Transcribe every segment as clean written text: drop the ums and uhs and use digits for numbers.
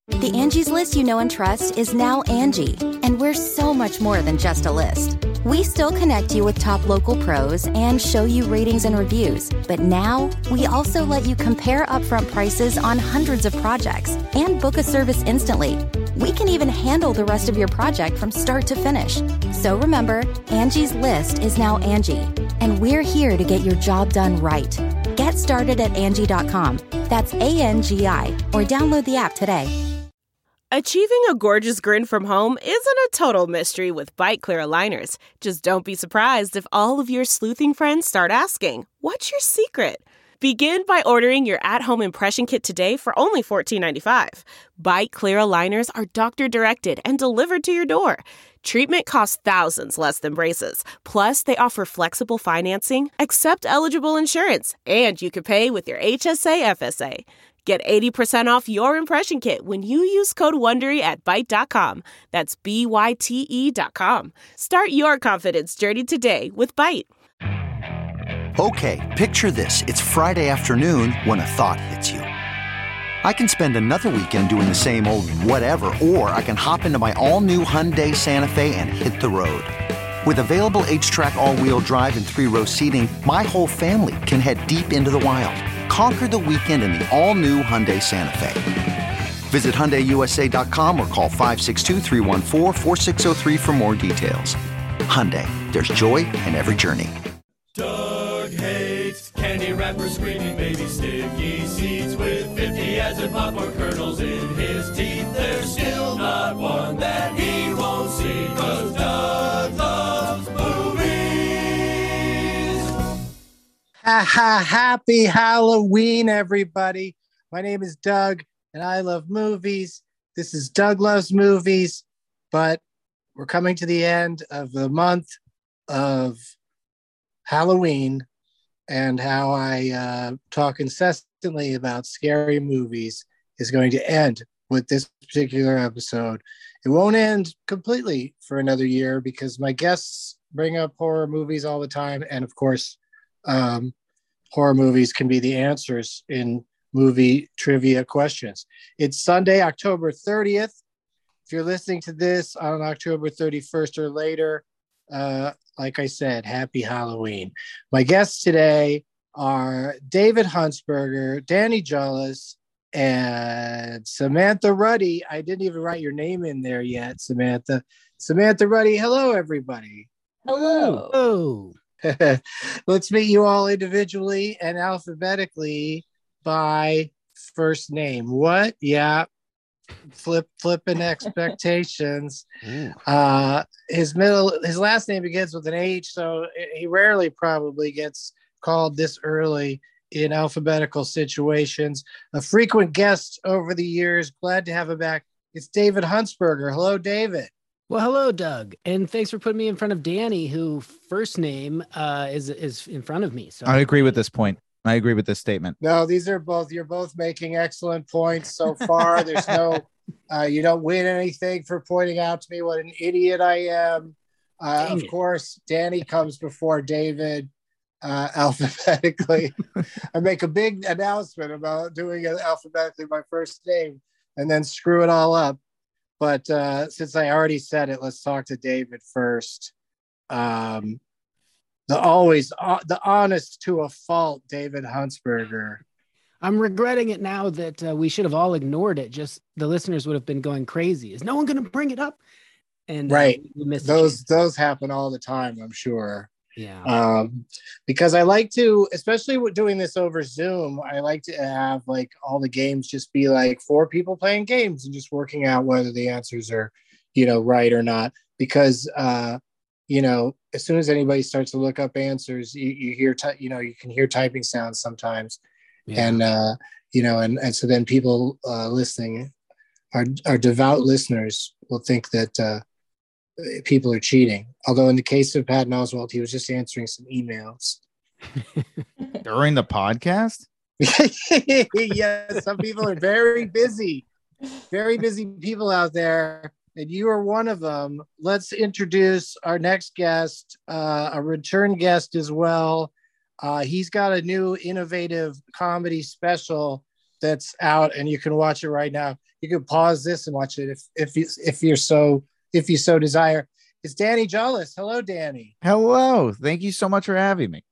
The Angie's List you know and trust is now Angie, and we're so much more than just a list. We still connect you with top local pros and show you ratings and reviews, but now we also let you compare upfront prices on hundreds of projects and book a service instantly. We can even handle the rest of your project from start to finish. So remember, Angie's List is now Angie, and we're here to get your job done right. Get started at Angie.com. That's ANGI, or download the app today. Achieving a gorgeous grin from home isn't a total mystery with Byte Clear aligners. Just don't be surprised if all of your sleuthing friends start asking, "What's your secret?" Begin by ordering your at-home impression kit today for only $14.95. Byte Clear aligners are doctor-directed and delivered to your door. Treatment costs thousands less than braces. Plus, they offer flexible financing, accept eligible insurance, and you can pay with your HSA FSA. Get 80% off your impression kit when you use code WONDERY at Byte.com. That's BYTE.com. Start your confidence journey today with Byte. Okay, picture this. It's Friday afternoon when a thought hits you. I can spend another weekend doing the same old whatever, or I can hop into my all-new Hyundai Santa Fe and hit the road. With available H-Track all-wheel drive and 3-row seating, my whole family can head deep into the wild. Conquer the weekend in the all-new Hyundai Santa Fe. Visit HyundaiUSA.com or call 562-314-4603 for more details. Hyundai, there's joy in every journey. Doug hates candy wrappers, screaming baby sticky seeds with 50 as in popcorn kernels in his teeth. There's still not one that he won't see, 'cause Doug loves movies. Happy Halloween, everybody. My name is Doug, and I love movies. This is Doug Loves Movies, but we're coming to the end of the month of Halloween, and how I talk incessantly about scary movies is going to end with this particular episode. It won't end completely for another year because my guests bring up horror movies all the time, and of course, horror movies can be the answers in movie trivia questions. It's Sunday, October 30th. If you're listening to this on October 31st or later, like I said, happy Halloween. My guests today are David Huntsberger, Danny Jolles, and Samantha Ruddy. I didn't even write your name in there yet, Samantha. Samantha Ruddy, hello, everybody. Hello. Oh. Let's meet you all individually and alphabetically by first name. What? Yeah. Flipping expectations. His last name begins with an H, so he rarely probably gets called this early in alphabetical situations. A frequent guest over the years. Glad to have him back. It's David Huntsberger. Hello, David. Well, hello, Doug, and thanks for putting me in front of Danny, who first name is in front of me. So I agree with this point. I agree with this statement. No, you're both making excellent points so far. There's no, you don't win anything for pointing out to me what an idiot I am. Of course, Danny comes before David alphabetically. I make a big announcement about doing it alphabetically by first name and then screw it all up. But since I already said it, let's talk to David first. The honest to a fault, David Huntsberger. I'm regretting it now that we should have all ignored it. Just the listeners would have been going crazy. Is no one going to bring it up? And right, we missed those happen all the time, I'm sure. Yeah. Because I like to, especially with doing this over Zoom, I like to have like all the games just be like 4 people playing games and just working out whether the answers are, right or not. Because as soon as anybody starts to look up answers, you hear, you can hear typing sounds sometimes. Yeah. And so then people listening, our devout listeners will think that people are cheating. Although in the case of Patton Oswalt, he was just answering some emails. During the podcast? Yes, some people are very busy people out there. And you are one of them. Let's introduce our next guest, a return guest as well. He's got a new innovative comedy special that's out, and you can watch it right now. You can pause this and watch it if you so desire. It's Danny Jollis. Hello, Danny. Hello. Thank you so much for having me.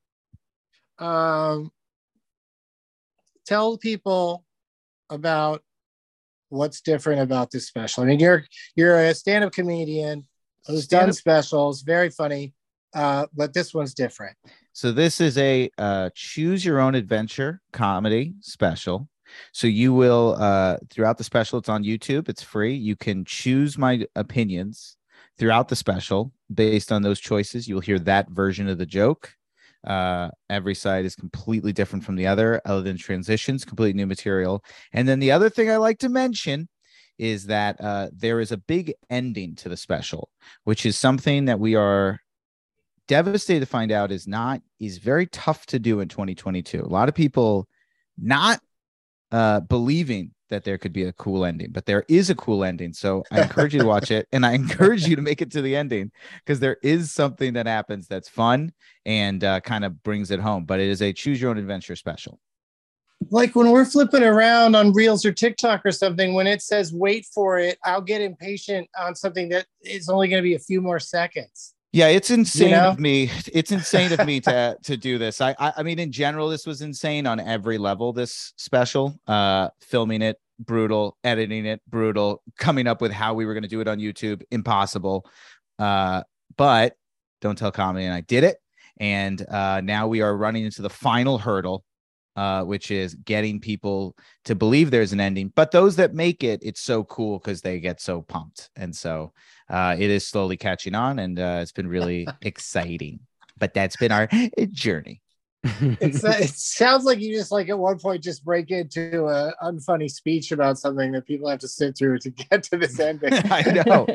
Tell people about what's different about this special. I mean, you're a stand-up comedian who's done specials, very funny, but this one's different. So this is a choose your own adventure comedy special. So you will throughout the special, it's on YouTube, it's free. You can choose my opinions throughout the special. Based on those choices, you'll hear that version of the joke. Every side is completely different from the other than transitions, completely new material. And then the other thing I like to mention is that there is a big ending to the special, which is something that we are devastated to find out is very tough to do in 2022. A lot of people not believing that there could be a cool ending, but there is a cool ending. So I encourage you to watch it, and I encourage you to make it to the ending, because there is something that happens that's fun and kind of brings it home. But it is a choose your own adventure special. Like when we're flipping around on Reels or TikTok or something, when it says wait for it, I'll get impatient on something that is only going to be a few more seconds. Yeah, it's insane of me. It's insane of me to do this. I mean, in general, this was insane on every level. This special, filming it, brutal, editing it, brutal, coming up with how we were going to do it on YouTube, impossible. But Don't Tell Comedy and I did it, and now we are running into the final hurdle, which is getting people to believe there's an ending. But those that make it, it's so cool because they get so pumped, and so. It is slowly catching on, and it's been really exciting. But that's been our journey. It sounds like you just like at one point just break into an unfunny speech about something that people have to sit through to get to this ending. I know.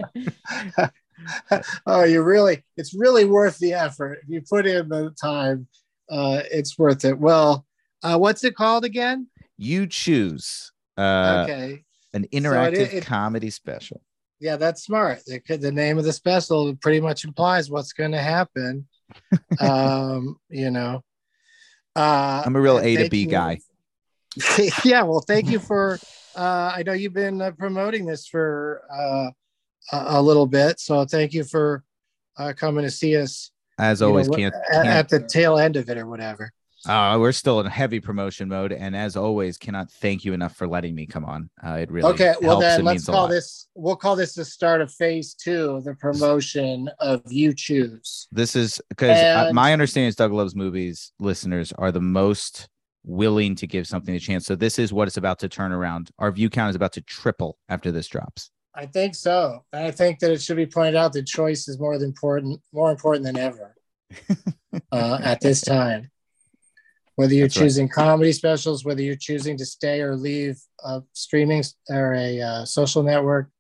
Oh, it's really worth the effort. If you put in the time, it's worth it. Well, what's it called again? You Choose. Okay. An interactive comedy special. Yeah, that's smart. The name of the special pretty much implies what's going to happen. You know, I'm a real A to B guy. Yeah, well, thank you for. I know you've been promoting this for a little bit, so thank you for coming to see us. As always, can't at the tail end of it or whatever. We're still in heavy promotion mode, and as always, cannot thank you enough for letting me come on. It really okay. Well, helps. then let's call this. We'll call this the start of phase 2 of the promotion of You Choose. This is because my understanding is Doug Loves Movies listeners are the most willing to give something a chance. So this is what it's about to turn around. Our view count is about to triple after this drops. I think so. And I think that it should be pointed out that choice is more important than ever at this time. Whether you're choosing comedy specials, whether you're choosing to stay or leave streaming or a social network.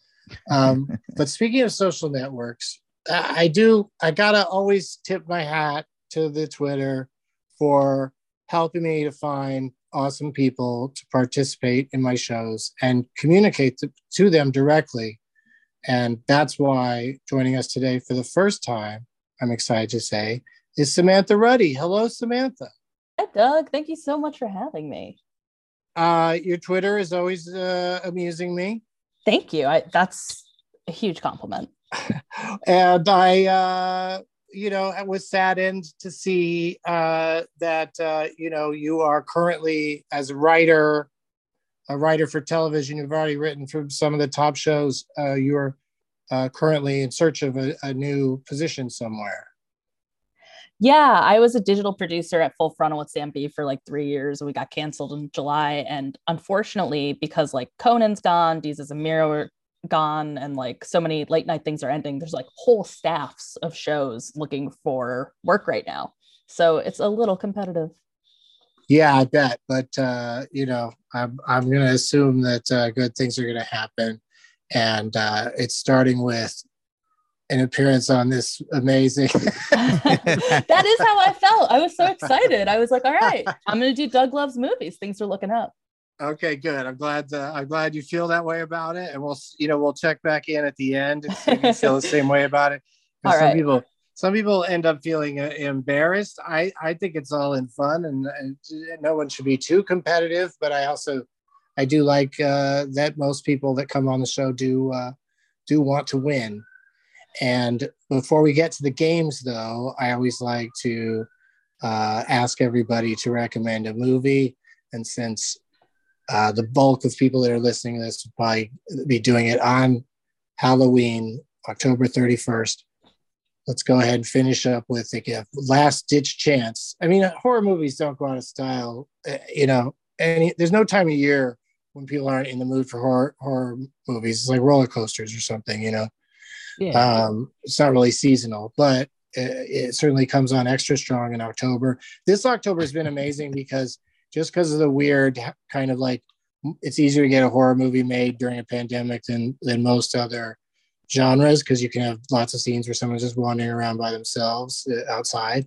But speaking of social networks, I gotta always tip my hat to the Twitter for helping me to find awesome people to participate in my shows and communicate to them directly. And that's why joining us today for the first time, I'm excited to say, is Samantha Ruddy. Hello, Samantha. Hi, Doug. Thank you so much for having me. Your Twitter is always amusing me. Thank you. That's a huge compliment. And I was saddened to see that, you are currently, as a writer for television, you've already written for some of the top shows. You're currently in search of a new position somewhere. Yeah, I was a digital producer at Full Frontal with Sam B for like 3 years. We got canceled in July. And unfortunately, because like Conan's gone, Deez and Mira were gone, and like so many late night things are ending, there's like whole staffs of shows looking for work right now. So it's a little competitive. Yeah, I bet. But, I'm going to assume that good things are going to happen. And it's starting with an appearance on this amazing. That is how I felt. I was so excited. I was like, all right, I'm going to do Doug Loves Movies. Things are looking up. Okay, good. I'm glad you feel that way about it. And we'll check back in at the end and see if you feel the same way about it. All right. some people end up feeling embarrassed. I think it's all in fun, and no one should be too competitive. But I do like that most people that come on the show do want to win. And before we get to the games, though, I always like to ask everybody to recommend a movie. And since the bulk of people that are listening to this will probably be doing it on Halloween, October 31st, let's go ahead and finish up with a last ditch chance. I mean, horror movies don't go out of style, there's no time of year when people aren't in the mood for horror movies. It's like roller coasters or something, Yeah. It's not really seasonal, but it certainly comes on extra strong in October. This October has been amazing because of the weird kind of like, it's easier to get a horror movie made during a pandemic than most other genres, because you can have lots of scenes where someone's just wandering around by themselves outside.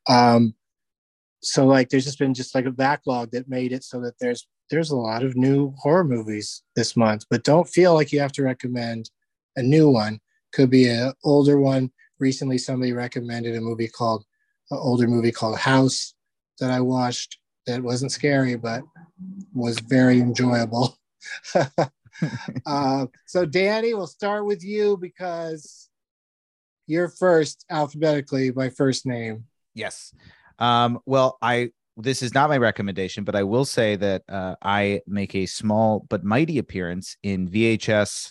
So like there's just been like a backlog that made it so that there's a lot of new horror movies this month. But don't feel like you have to recommend a new one. Could be an older one. Recently somebody recommended an older movie called House that I watched, that wasn't scary but was very enjoyable. So Danny, we'll start with you because you're first alphabetically by first name. Yes. Well, this is not my recommendation, but I will say that I make a small but mighty appearance in VHS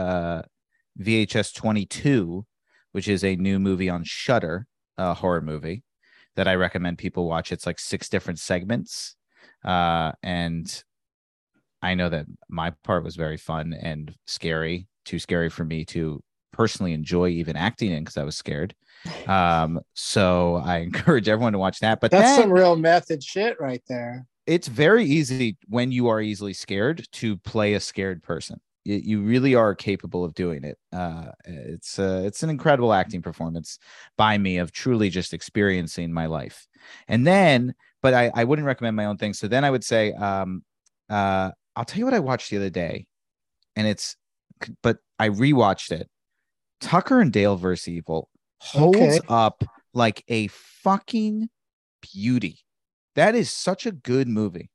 22, which is a new movie on Shudder, a horror movie that I recommend people watch. It's like 6 different segments. And I know that my part was very fun and scary, too scary for me to personally enjoy even acting in because I was scared. So I encourage everyone to watch that. But that's some real method shit right there. It's very easy when you are easily scared to play a scared person. You really are capable of doing it. It's an incredible acting performance by me of truly just experiencing my life. And then, but I wouldn't recommend my own thing. So then I would say, I'll tell you what I watched the other day, but I rewatched it. Tucker and Dale vs. Evil holds up like a fucking beauty. That is such a good movie.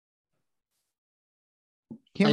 I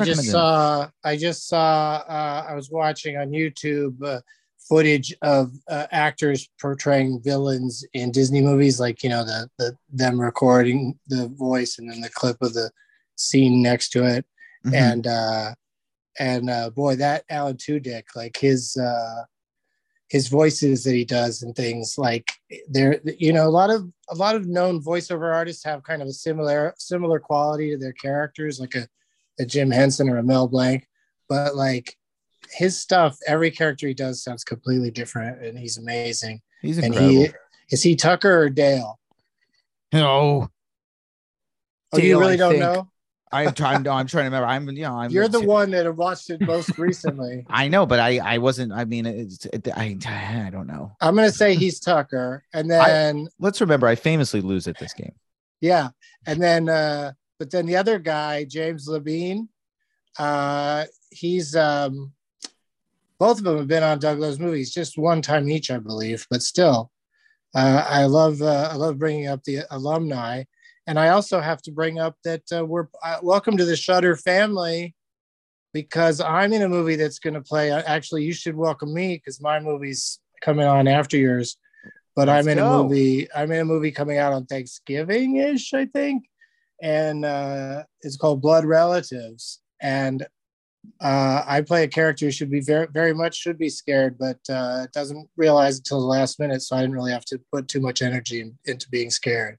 was watching on YouTube footage of actors portraying villains in Disney movies, like them recording the voice and then the clip of the scene next to it. Mm-hmm. And boy, that Alan Tudyk, like his voices that he does and things, like there, a lot of known voiceover artists have kind of a similar quality to their characters, like a Jim Henson or a Mel Blanc, but like his stuff, every character he does sounds completely different, and he's amazing. He's incredible. Is he Tucker or Dale? No. Oh, Dale, you really don't know? I'm trying to remember. You're the one that have watched it most recently. I know, but I wasn't. I mean, I don't know. I'm gonna say he's Tucker, and then let's remember I famously lose at this game. Yeah, and then but then the other guy, James Levine, he's both of them have been on Doug Loves Movies, just one time each, I believe, but still, I love bringing up the alumni. And I also have to bring up that we're welcome to the Shudder family, because I'm in a movie that's going to play. Actually, you should welcome me because my movie's coming on after yours. But I'm in a movie coming out on Thanksgiving-ish, I think, and it's called Blood Relatives. And I play a character who should be very much should be scared, but doesn't realize until the last minute. So I didn't really have to put too much energy into being scared.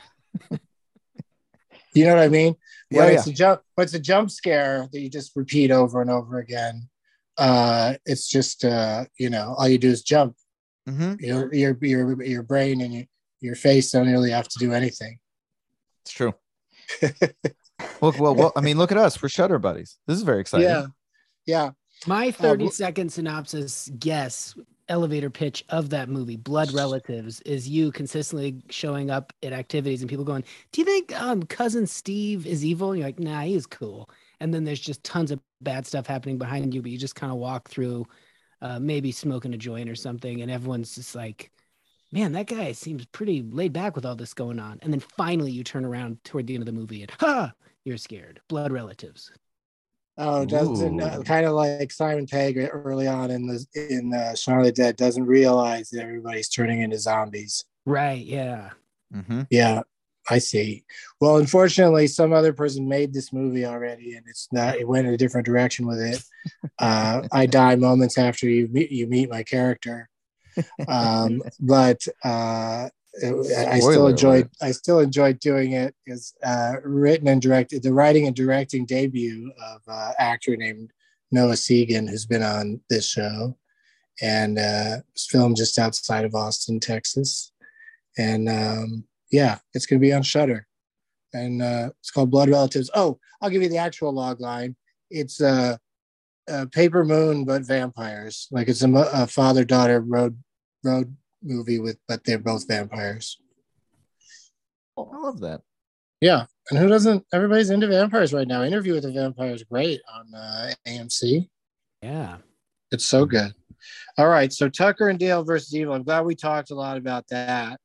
You know what I mean? It's a jump scare that you just repeat over and over again. It's just all you do is jump. Mm-hmm. Your brain and your face don't really have to do anything. It's true. Well, I mean, look at us. We're Shudder buddies. This is very exciting. Yeah. My 30-second synopsis guess elevator pitch of that movie, Blood Relatives, is you consistently showing up at activities and people going, do you think cousin Steve is evil? And you're like, nah, he's cool. And then there's just tons of bad stuff happening behind you, but you just kind of walk through maybe smoking a joint or something, and everyone's just like man, that guy seems pretty laid back with all this going on. And then finally you turn around toward the end of the movie and you're scared. Blood relatives. Oh, doesn't Ooh. kind of like Simon Pegg early on in Shaun of the Dead doesn't realize that everybody's turning into zombies. Right. Yeah. Mm-hmm. Yeah, I see. Well, unfortunately, some other person made this movie already, and it went in a different direction with it. I die moments after you meet my character. But Spoiler alert. I still enjoyed doing it. It's written and directed, the writing and directing debut of actor named Noah Segan, who's been on this show, and it's filmed just outside of Austin, Texas. And yeah, it's going to be on Shudder, and it's called Blood Relatives. Oh, I'll give you the actual log line. It's Paper Moon, but vampires. Like it's a father-daughter road movie but they're both vampires. I love that. Yeah, and who doesn't? Everybody's into vampires right now. Interview with the Vampire is great on AMC. Yeah, it's so good. All right, so Tucker and Dale versus Evil. I'm glad we talked a lot about that.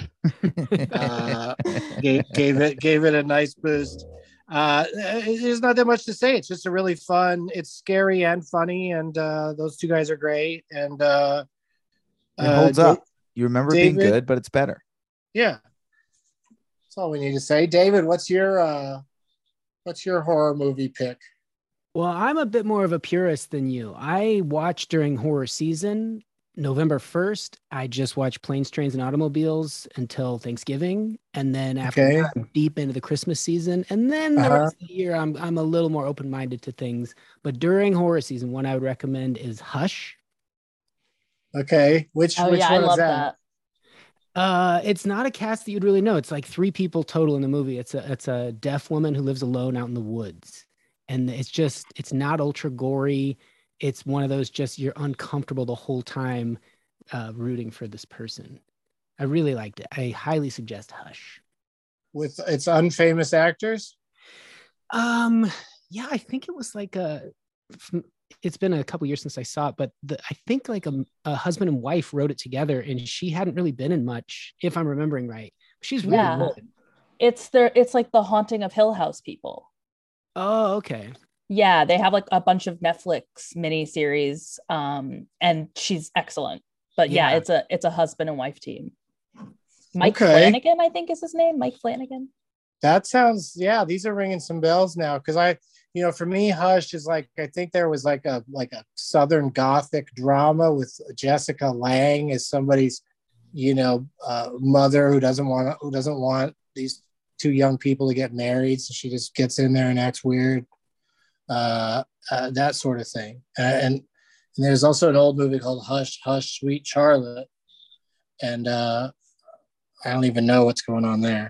Gave it a nice boost. There's not that much to say. It's just a really fun. It's scary and funny, and those two guys are great. And it holds up. You remember David, being good, but it's better. Yeah, that's all we need to say. David, what's your horror movie pick? Well, I'm a bit more of a purist than you. I watched during horror season. November 1st, I just watched Planes, Trains, and Automobiles until Thanksgiving. And then after that, I'm deep into the Christmas season. And then the rest of the year, I'm a little more open-minded to things. But during horror season, one I would recommend is Hush. Okay. Which one I love is that? It's not a cast that you'd really know. It's like 3 people total in the movie. It's a deaf woman who lives alone out in the woods. And it's not ultra gory. It's one of those just you're uncomfortable the whole time rooting for this person. I really liked it. I highly suggest Hush. With its unfamous actors? Yeah, I think it was like it's been a couple years since I saw it, but I think like a husband and wife wrote it together, and she hadn't really been in much, if I'm remembering right. She's really good. It's like the Haunting of Hill House people. Oh, okay. Yeah, they have like a bunch of Netflix miniseries, and she's excellent. But yeah, it's a husband and wife team. Mike Flanagan, I think is his name. Mike Flanagan. That sounds, these are ringing some bells now. Because for me, Hush is like, I think there was like a Southern Gothic drama with Jessica Lange as somebody's, mother who doesn't want these 2 young people to get married, so she just gets in there and acts weird. That sort of thing. And there's also an old movie called Hush, Hush, Sweet Charlotte. And I don't even know what's going on there.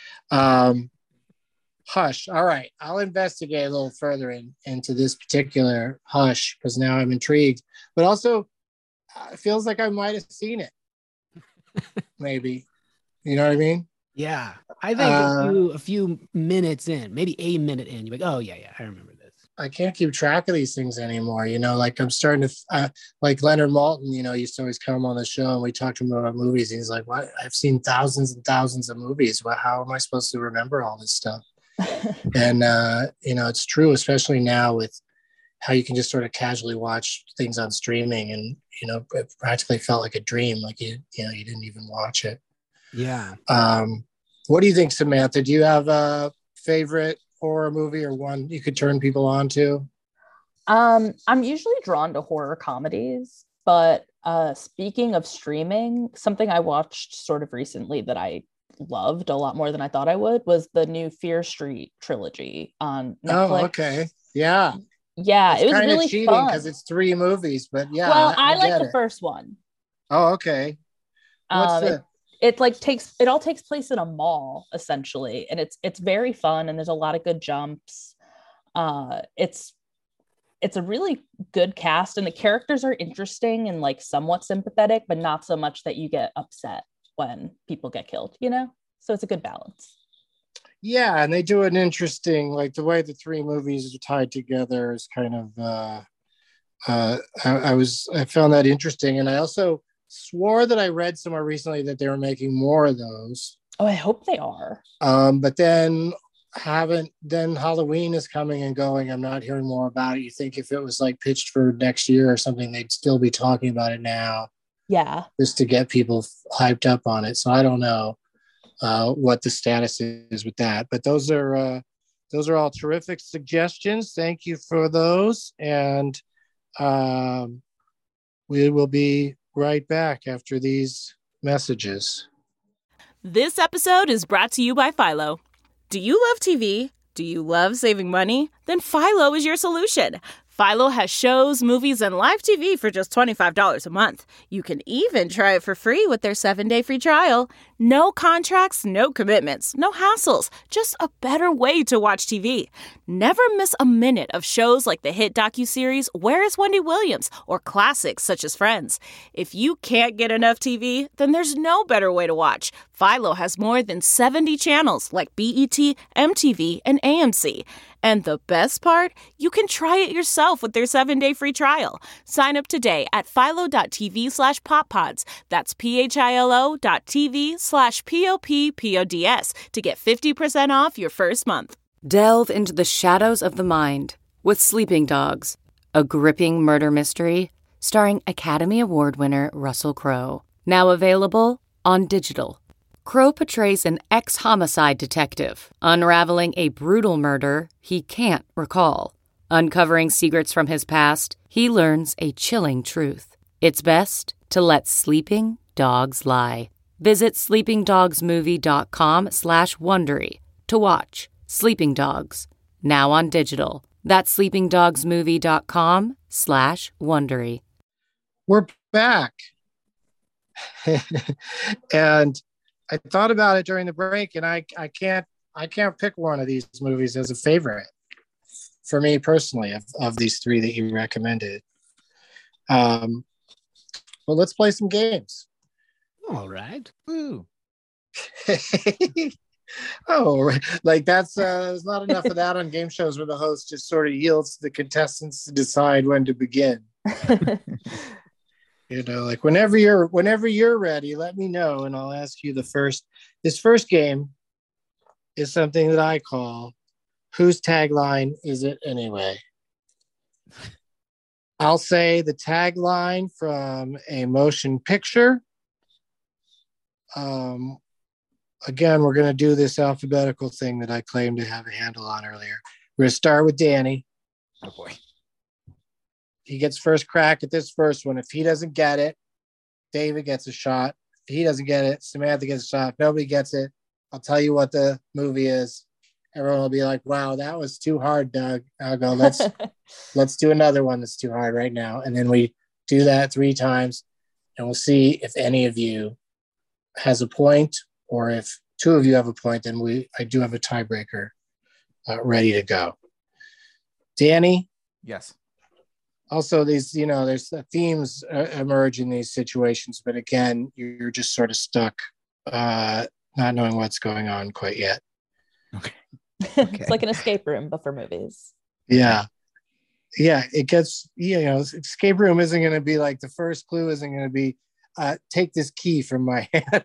Hush. All right. I'll investigate a little further into this particular Hush, because now I'm intrigued. But also, it feels like I might have seen it. Maybe. You know what I mean? Yeah. I think a few minutes in, maybe a minute in, you're like, oh, yeah, I remember this. I can't keep track of these things anymore. Like I'm starting to, like Leonard Maltin, used to always come on the show and we talked to him about movies. And he's like, what? I've seen thousands and thousands of movies. How am I supposed to remember all this stuff? And, it's true, especially now with how you can just sort of casually watch things on streaming and, it practically felt like a dream. Like, you didn't even watch it. Yeah. What do you think, Samantha? Do you have a favorite horror movie or one you could turn people on to? I'm usually drawn to horror comedies, but speaking of streaming, something I watched sort of recently that I loved a lot more than I thought I would was the new Fear Street trilogy on Netflix. Oh, okay. Yeah. Yeah, it's it was really cheating fun because it's 3 movies, but yeah. Well, I like the first one. Oh, okay. It all takes place in a mall essentially, and it's very fun, and there's a lot of good jumps. It's a really good cast, and the characters are interesting and like somewhat sympathetic, but not so much that you get upset when people get killed, so it's a good balance. Yeah, and they do an interesting, like the way the 3 movies are tied together is kind of I found that interesting. And I also swore that I read somewhere recently that they were making more of those. Oh, I hope they are. But then Halloween is coming and going. I'm not hearing more about it. You think if it was like pitched for next year or something, they'd still be talking about it now. Yeah. Just to get people hyped up on it. So I don't know what the status is with that. But those are all terrific suggestions. Thank you for those. And we will be right back after these messages. This episode is brought to you by Philo. Do you love TV? Do you love saving money? Then Philo is your solution. Philo has shows, movies, and live TV for just $25 a month. You can even try it for free with their 7-day free trial. No contracts, no commitments, no hassles. Just a better way to watch TV. Never miss a minute of shows like the hit docuseries Where is Wendy Williams? Or classics such as Friends. If you can't get enough TV, then there's no better way to watch. Philo has more than 70 channels like BET, MTV, and AMC. And the best part? You can try it yourself with their 7-day free trial. Sign up today at philo.tv/poppods. That's philo.tv/POPPODS to get 50% off your first month. Delve into the shadows of the mind with Sleeping Dogs, a gripping murder mystery starring Academy Award winner Russell Crowe. Now available on digital. Crowe portrays an ex-homicide detective, unraveling a brutal murder he can't recall. Uncovering secrets from his past, he learns a chilling truth. It's best to let sleeping dogs lie. Visit sleepingdogsmovie.com/Wondery to watch Sleeping Dogs, now on digital. That's sleepingdogsmovie.com/Wondery. We're back. And I thought about it during the break, and I can't pick one of these movies as a favorite for me personally of these three that you recommended. Well, let's play some games. All right. Woo. Oh, like that's there's not enough of that on game shows where the host just sort of yields to the contestants to decide when to begin. You know, like whenever you're ready, let me know and I'll ask you the first. This first game is something that I call Whose Tagline Is It Anyway? I'll say the tagline from a motion picture. Again, we're going to do this alphabetical thing that I claimed to have a handle on earlier. We're going to start with Danny. Oh boy. He gets first crack at this first one. If he doesn't get it, David gets a shot. If he doesn't get it, Samantha gets a shot. If nobody gets it, I'll tell you what the movie is. Everyone will be like, wow, that was too hard, Doug. I'll go, let's do another one that's too hard right now. And then we do that 3 times, and we'll see if any of you has a point, or if 2 of you have a point, then I do have a tiebreaker ready to go. Danny? Yes. Also, there's themes emerge in these situations, but again, you're just sort of stuck, not knowing what's going on quite yet. Okay. It's like an escape room, but for movies. Yeah. It gets, escape room isn't going to be like the first clue isn't going to be take this key from my hand.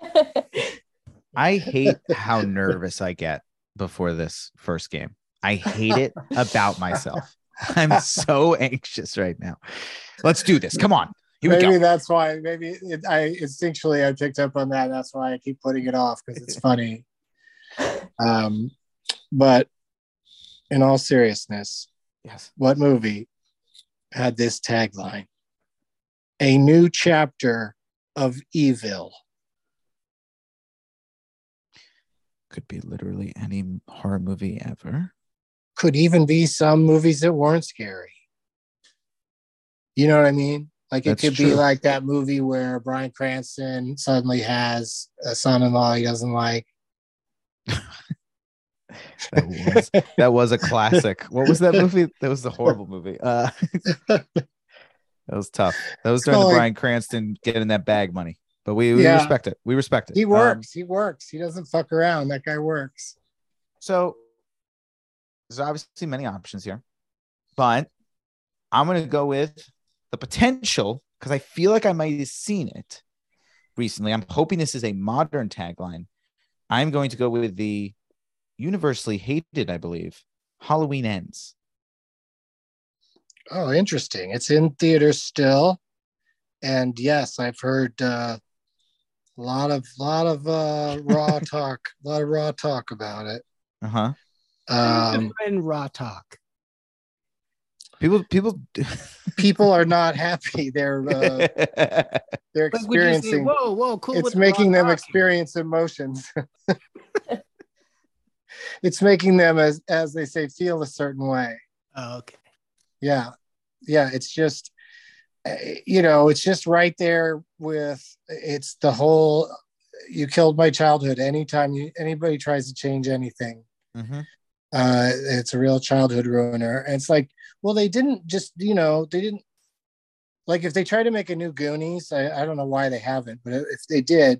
I hate how nervous I get before this first game. I hate it about myself. I'm so anxious right now. Let's do this. Come on. Here we go. Maybe that's why. I instinctually picked up on that. That's why I keep putting it off, because it's funny. But in all seriousness, yes. What movie had this tagline? A new chapter of evil. Could be literally any horror movie ever. Could even be some movies that weren't scary. You know what I mean? Like it could be like that movie where Bryan Cranston suddenly has a son-in-law he doesn't like. That was a classic. What was that movie? That was the horrible movie. That was tough. That was during the Bryan Cranston getting that bag money. But we respect it. We respect it. He works. He doesn't fuck around. That guy works. So there's obviously many options here, but I'm going to go with the potential because I feel like I might have seen it recently. I'm hoping this is a modern tagline. I'm going to go with the universally hated, I believe, Halloween Ends. Oh, interesting. It's in theaters still. And yes, I've heard a lot of raw talk, a lot of raw talk about it. Uh-huh. And raw talk. People are not happy. They're experiencing. Whoa, cool. It's making them experience emotions. It's making them, as they say, feel a certain way. Oh, okay. Yeah. It's just, it's just right there it's the whole, you killed my childhood. Anytime anybody tries to change anything, it's a real childhood ruiner. And it's like, well, they didn't, like, if they try to make a new Goonies, I don't know why they haven't, but if they did,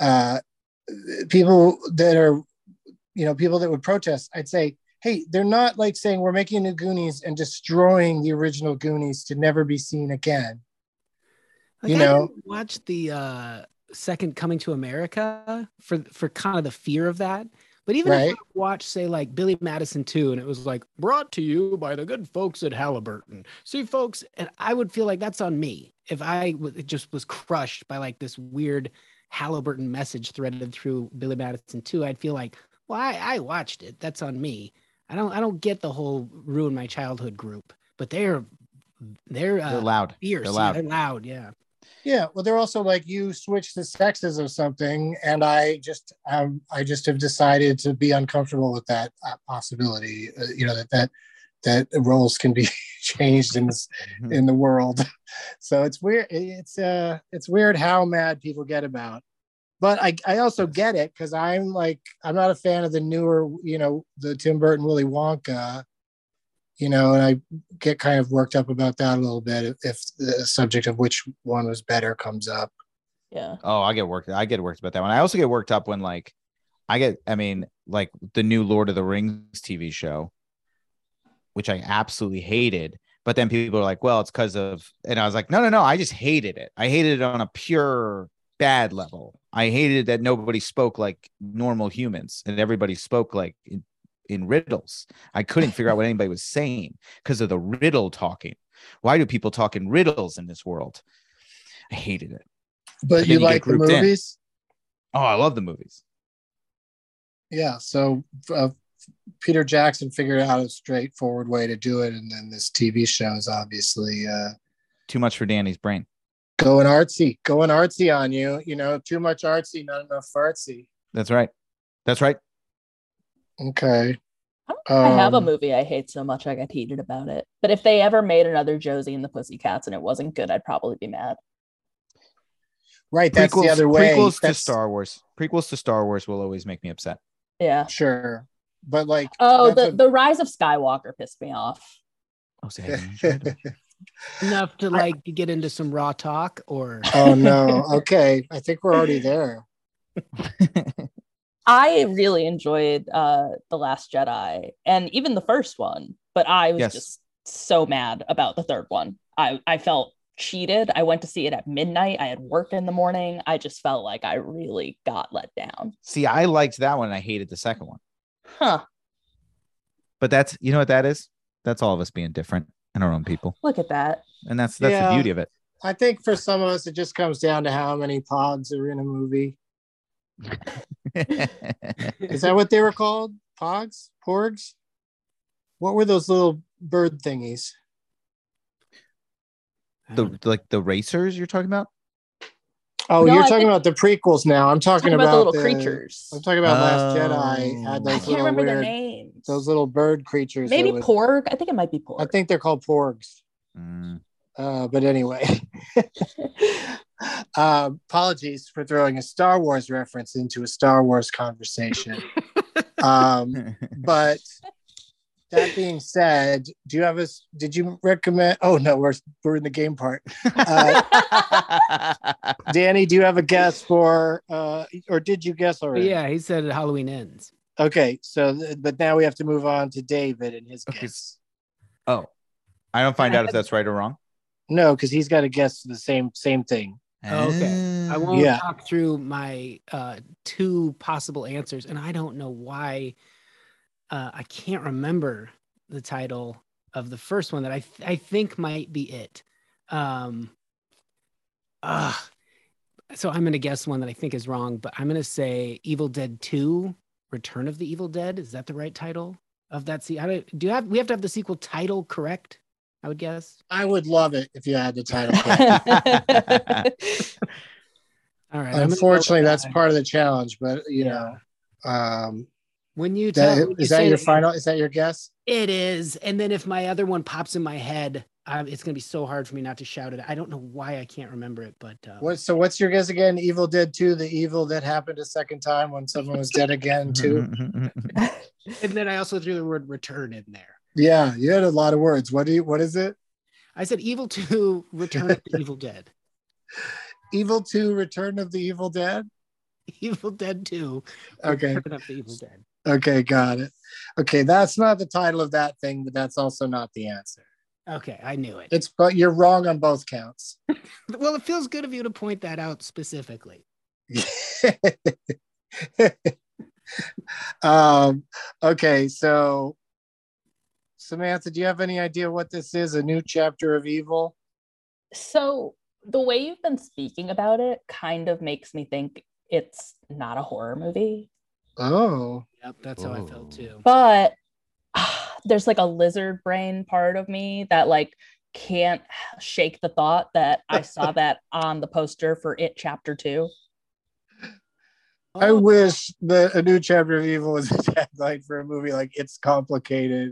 people that would protest, I'd say, hey, they're not like saying we're making a new Goonies and destroying the original Goonies to never be seen again. Like, I didn't watch the second Coming to America for kind of the fear of that. But even if I watch, say, like Billy Madison 2, and it was like brought to you by the good folks at Halliburton. See, folks, and I would feel like that's on me if I just was crushed by like this weird Halliburton message threaded through Billy Madison 2. I'd feel like, well, I watched it. That's on me. I don't get the whole ruin my childhood group, but they're loud. Fierce. They're loud. They're loud. Yeah. Yeah. Well, they're also like, you switch the sexes or something, and I just have decided to be uncomfortable with that possibility. That roles can be changed in this in the world. So it's weird. It's weird how mad people get about. But I also get it, because I'm not a fan of the newer, the Tim Burton, Willy Wonka, and I get kind of worked up about that a little bit if the subject of which one was better comes up. Yeah. Oh, I get worked about that one. I also get worked up when like the new Lord of the Rings TV show, which I absolutely hated. But then people are like, well, it's because of, and I was like, no, I just hated it. I hated it on a pure bad level. I hated that nobody spoke like normal humans and everybody spoke like in riddles. I couldn't figure out what anybody was saying because of the riddle talking. Why do people talk in riddles in this world? I hated it. But you like the movies? Oh, I love the movies. Yeah. So Peter Jackson figured out a straightforward way to do it. And then this TV show is obviously too much for Danny's brain. Going artsy on you, too much artsy, not enough fartsy. That's right. Okay. I have a movie I hate so much I got heated about it. But if they ever made another Josie and the Pussycats and it wasn't good, I'd probably be mad. Right, that's the other way. Prequels to Star Wars will always make me upset. Yeah. Sure. But like... Oh, the Rise of Skywalker pissed me off. Oh, so enough to like get into some raw talk, or oh no, okay, I think we're already there. I really enjoyed The Last Jedi and even the first one, but I was just so mad about the third one. I felt cheated. I went to see it at midnight. I had work in the morning. I just felt like I really got let down. See, I liked that one and I hated the second one. Huh. But that's, you know what that is? That's all of us being different and our own people. Look at that. And that's the beauty of it. I think for some of us, it just comes down to how many pogs are in a movie. Is that what they were called? Pogs? Porgs? What were those little bird thingies? The racers you're talking about? Oh, no, you're talking about the prequels now. I'm talking about the little creatures. I'm talking about Last Jedi. Had those I can't remember their names. Those little bird creatures. Maybe Porg. I think it might be Porg. I think they're called Porgs. But anyway, apologies for throwing a Star Wars reference into a Star Wars conversation. But that being said, did you recommend? Oh no, we're in the game part. Danny, do you have a guess for, or did you guess already? Yeah, he said Halloween Ends. Okay, so but now we have to move on to David and his guess. Oh, I don't find out if that's right or wrong. No, because he's got to guess the same thing. Oh, okay. I won't Yeah. talk through my two possible answers, and I don't know why I can't remember the title of the first one that I think might be it. So I'm going to guess one that I think is wrong, but I'm going to say Evil Dead 2, Return of the Evil Dead. Is that the right title of that? We have to have the sequel title correct? I would guess. I would love it if you had the title correct. All right. Unfortunately, that's part of the challenge, but you know, when you is that your final? Is that your guess? It is. And then if my other one pops in my head, it's going to be so hard for me not to shout it. I don't know why I can't remember it, but what's your guess again? Evil Dead 2, the evil that happened a second time when someone was dead again too. And then I also threw the word return in there. Yeah, you had a lot of words. What is it? I said Evil 2, Return of the Evil Dead. Evil 2, Return of the Evil Dead? Evil Dead 2, okay. Return of the Evil Dead. Okay, got it. Okay, that's not the title of that thing, but that's also not the answer. Okay, I knew it. But you're wrong on both counts. Well, it feels good of you to point that out specifically. Okay, so Samantha, do you have any idea what this is? A new chapter of evil? So the way you've been speaking about it kind of makes me think it's not a horror movie. Oh. Yep, that's how I felt too. But there's like a lizard brain part of me that like can't shake the thought that I saw that on the poster for It Chapter 2. I wish that a new chapter of evil was a tagline for a movie like It's Complicated.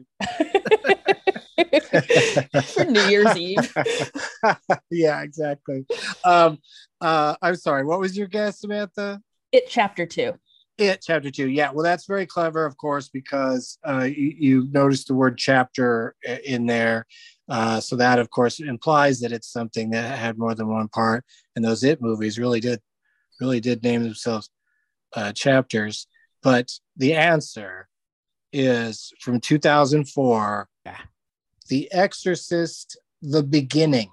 For New Year's Eve. Yeah, exactly. I'm sorry. What was your guess, Samantha? It Chapter 2. It Chapter 2. Yeah, well, that's very clever, of course, because you noticed the word chapter in there. So that, of course, implies that it's something that had more than one part. And those It movies really did name themselves chapters. But the answer is from 2004, The Exorcist: The Beginning.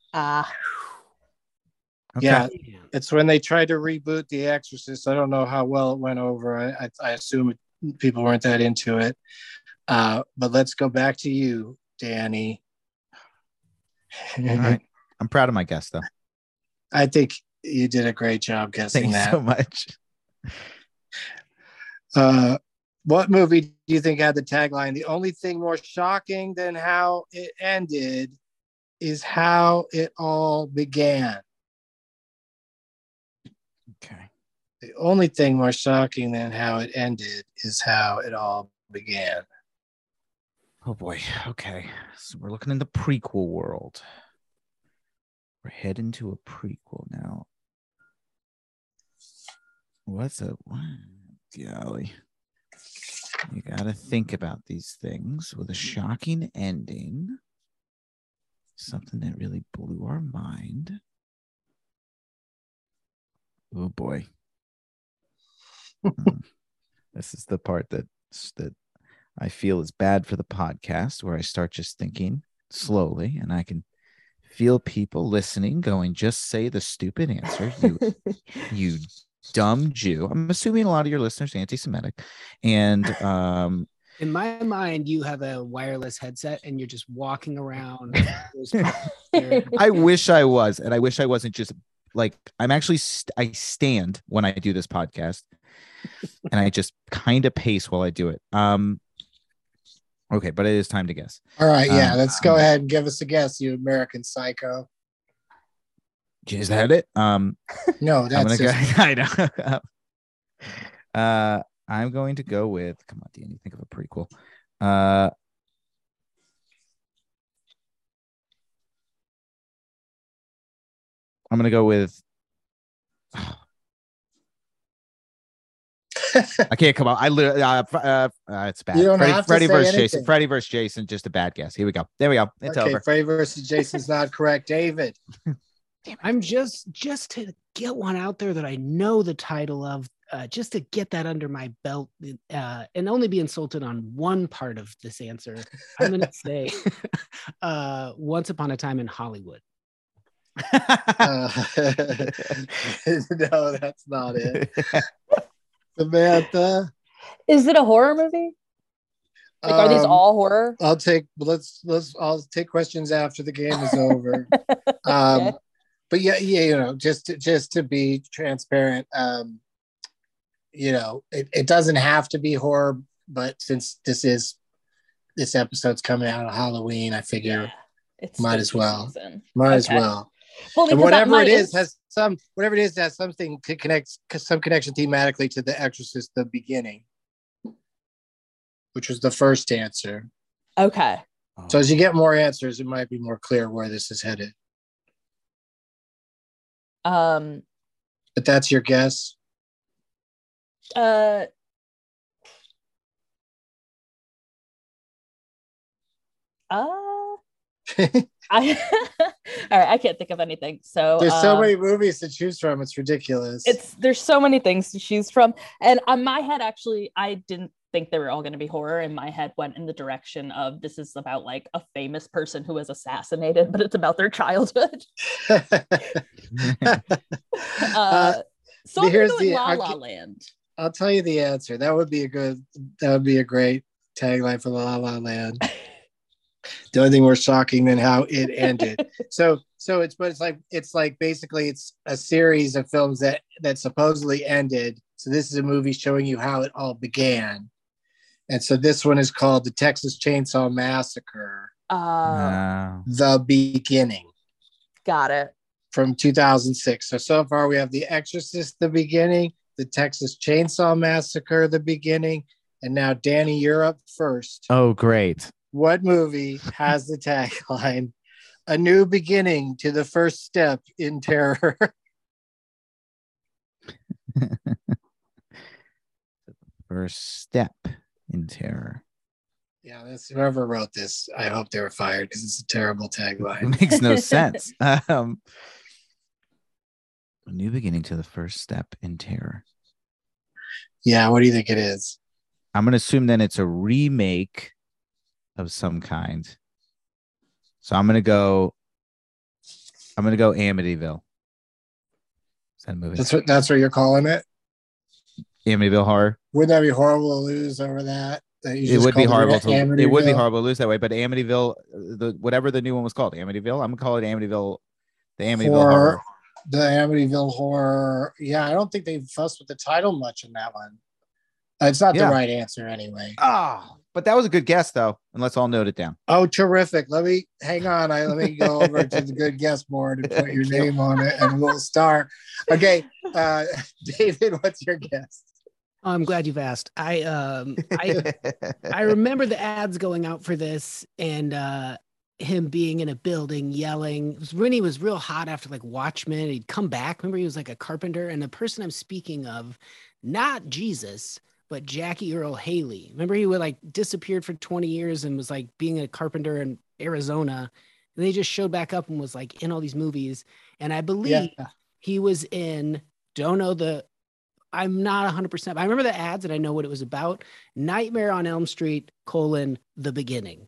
Okay. Yeah, it's when they tried to reboot The Exorcist. I don't know how well it went over. I assume people weren't that into it. But let's go back to you, Danny. All right. I'm proud of my guess, though. I think you did a great job guessing that. Thanks so much. What movie do you think had the tagline, "The only thing more shocking than how it ended is how it all began"? Okay. The only thing more shocking than how it ended is how it all began. Oh boy. Okay. So we're looking in the prequel world. We're heading to a prequel now. What's a golly? You gotta think about these things with a shocking ending. Something that really blew our mind. Oh boy. This is the part that I feel is bad for the podcast, where I start just thinking slowly, and I can feel people listening going, just say the stupid answer, you dumb Jew. I'm assuming a lot of your listeners are anti-Semitic. And in my mind, you have a wireless headset and you're just walking around. I wish I was, and I wish I wasn't just like, I'm actually, I stand when I do this podcast, and I just kind of pace while I do it. Okay, but it is time to guess. All right, yeah, let's go ahead and give us a guess, you American Psycho. Is that it? No, that's I know. I'm going to go with, come on, Danny, think of a prequel. I'm going to go with, I can't come up. I literally, it's bad. Freddy versus Jason. Freddy versus Jason. Just a bad guess. Here we go. There we go. It's over. Freddy versus Jason's not correct. David. I'm just to get one out there that I know the title of, just to get that under my belt, and only be insulted on one part of this answer. I'm going to say Once Upon a Time in Hollywood. No, that's not it. Samantha. Is it a horror movie? Like, are these all horror? I'll take questions after the game is over. Okay. But yeah, just to be transparent, it doesn't have to be horror, but since this episode's coming out on Halloween, I figure might as well. As well. Well, and whatever it is has some something to connect, some connection thematically to The Exorcist, the beginning, which was the first answer. Okay. So as you get more answers, it might be more clear where this is headed. But that's your guess. All right, I can't think of anything. So there's so many movies to choose from. It's ridiculous. There's so many things to choose from. And on my head, actually, I didn't think they were all going to be horror. In my head went in the direction of, this is about like a famous person who was assassinated, but it's about their childhood. So I'm going La La Land. I'll tell you the answer. That would be a great tagline for La La Land. The only thing more shocking than how it ended. So it's like basically it's a series of films that supposedly ended. So this is a movie showing you how it all began. And so this one is called The Texas Chainsaw Massacre. The Beginning. Got it. From 2006. So far we have The Exorcist, The Beginning, The Texas Chainsaw Massacre, The Beginning, and now Danny, you're up first. Oh, great. What movie has the tagline, "A new beginning to the first step in terror"? First step in terror. Yeah, that's whoever wrote this. I hope they were fired because it's a terrible tagline. It makes no sense. A new beginning to the first step in terror. Yeah, what do you think it is? I'm going to assume then it's a remake of some kind. So I'm going to go Amityville. Is that a movie? That's what you're calling it? Amityville Horror. Wouldn't that be horrible to lose over that? It would be horrible to lose that way, but Amityville, whatever the new one was called, Amityville. I'm going to call it Amityville. The Amityville Horror. The Amityville Horror. Yeah, I don't think they fussed with the title much in that one. It's not the right answer anyway. But that was a good guess, though. And let's all note it down. Oh, terrific. Let me go over to the good guess board and put your name on it and a little star. Okay. David, what's your guess? Oh, I'm glad you've asked. I remember the ads going out for this and him being in a building yelling. It was when he was real hot after like Watchmen. He'd come back. Remember, he was like a carpenter. And the person I'm speaking of, not Jesus, but Jackie Earle Haley. Remember, he would like disappeared for 20 years and was like being a carpenter in Arizona. And they just showed back up and was like in all these movies. And I believe he was in, I'm not 100%, but I remember the ads and I know what it was about. Nightmare on Elm Street, The Beginning.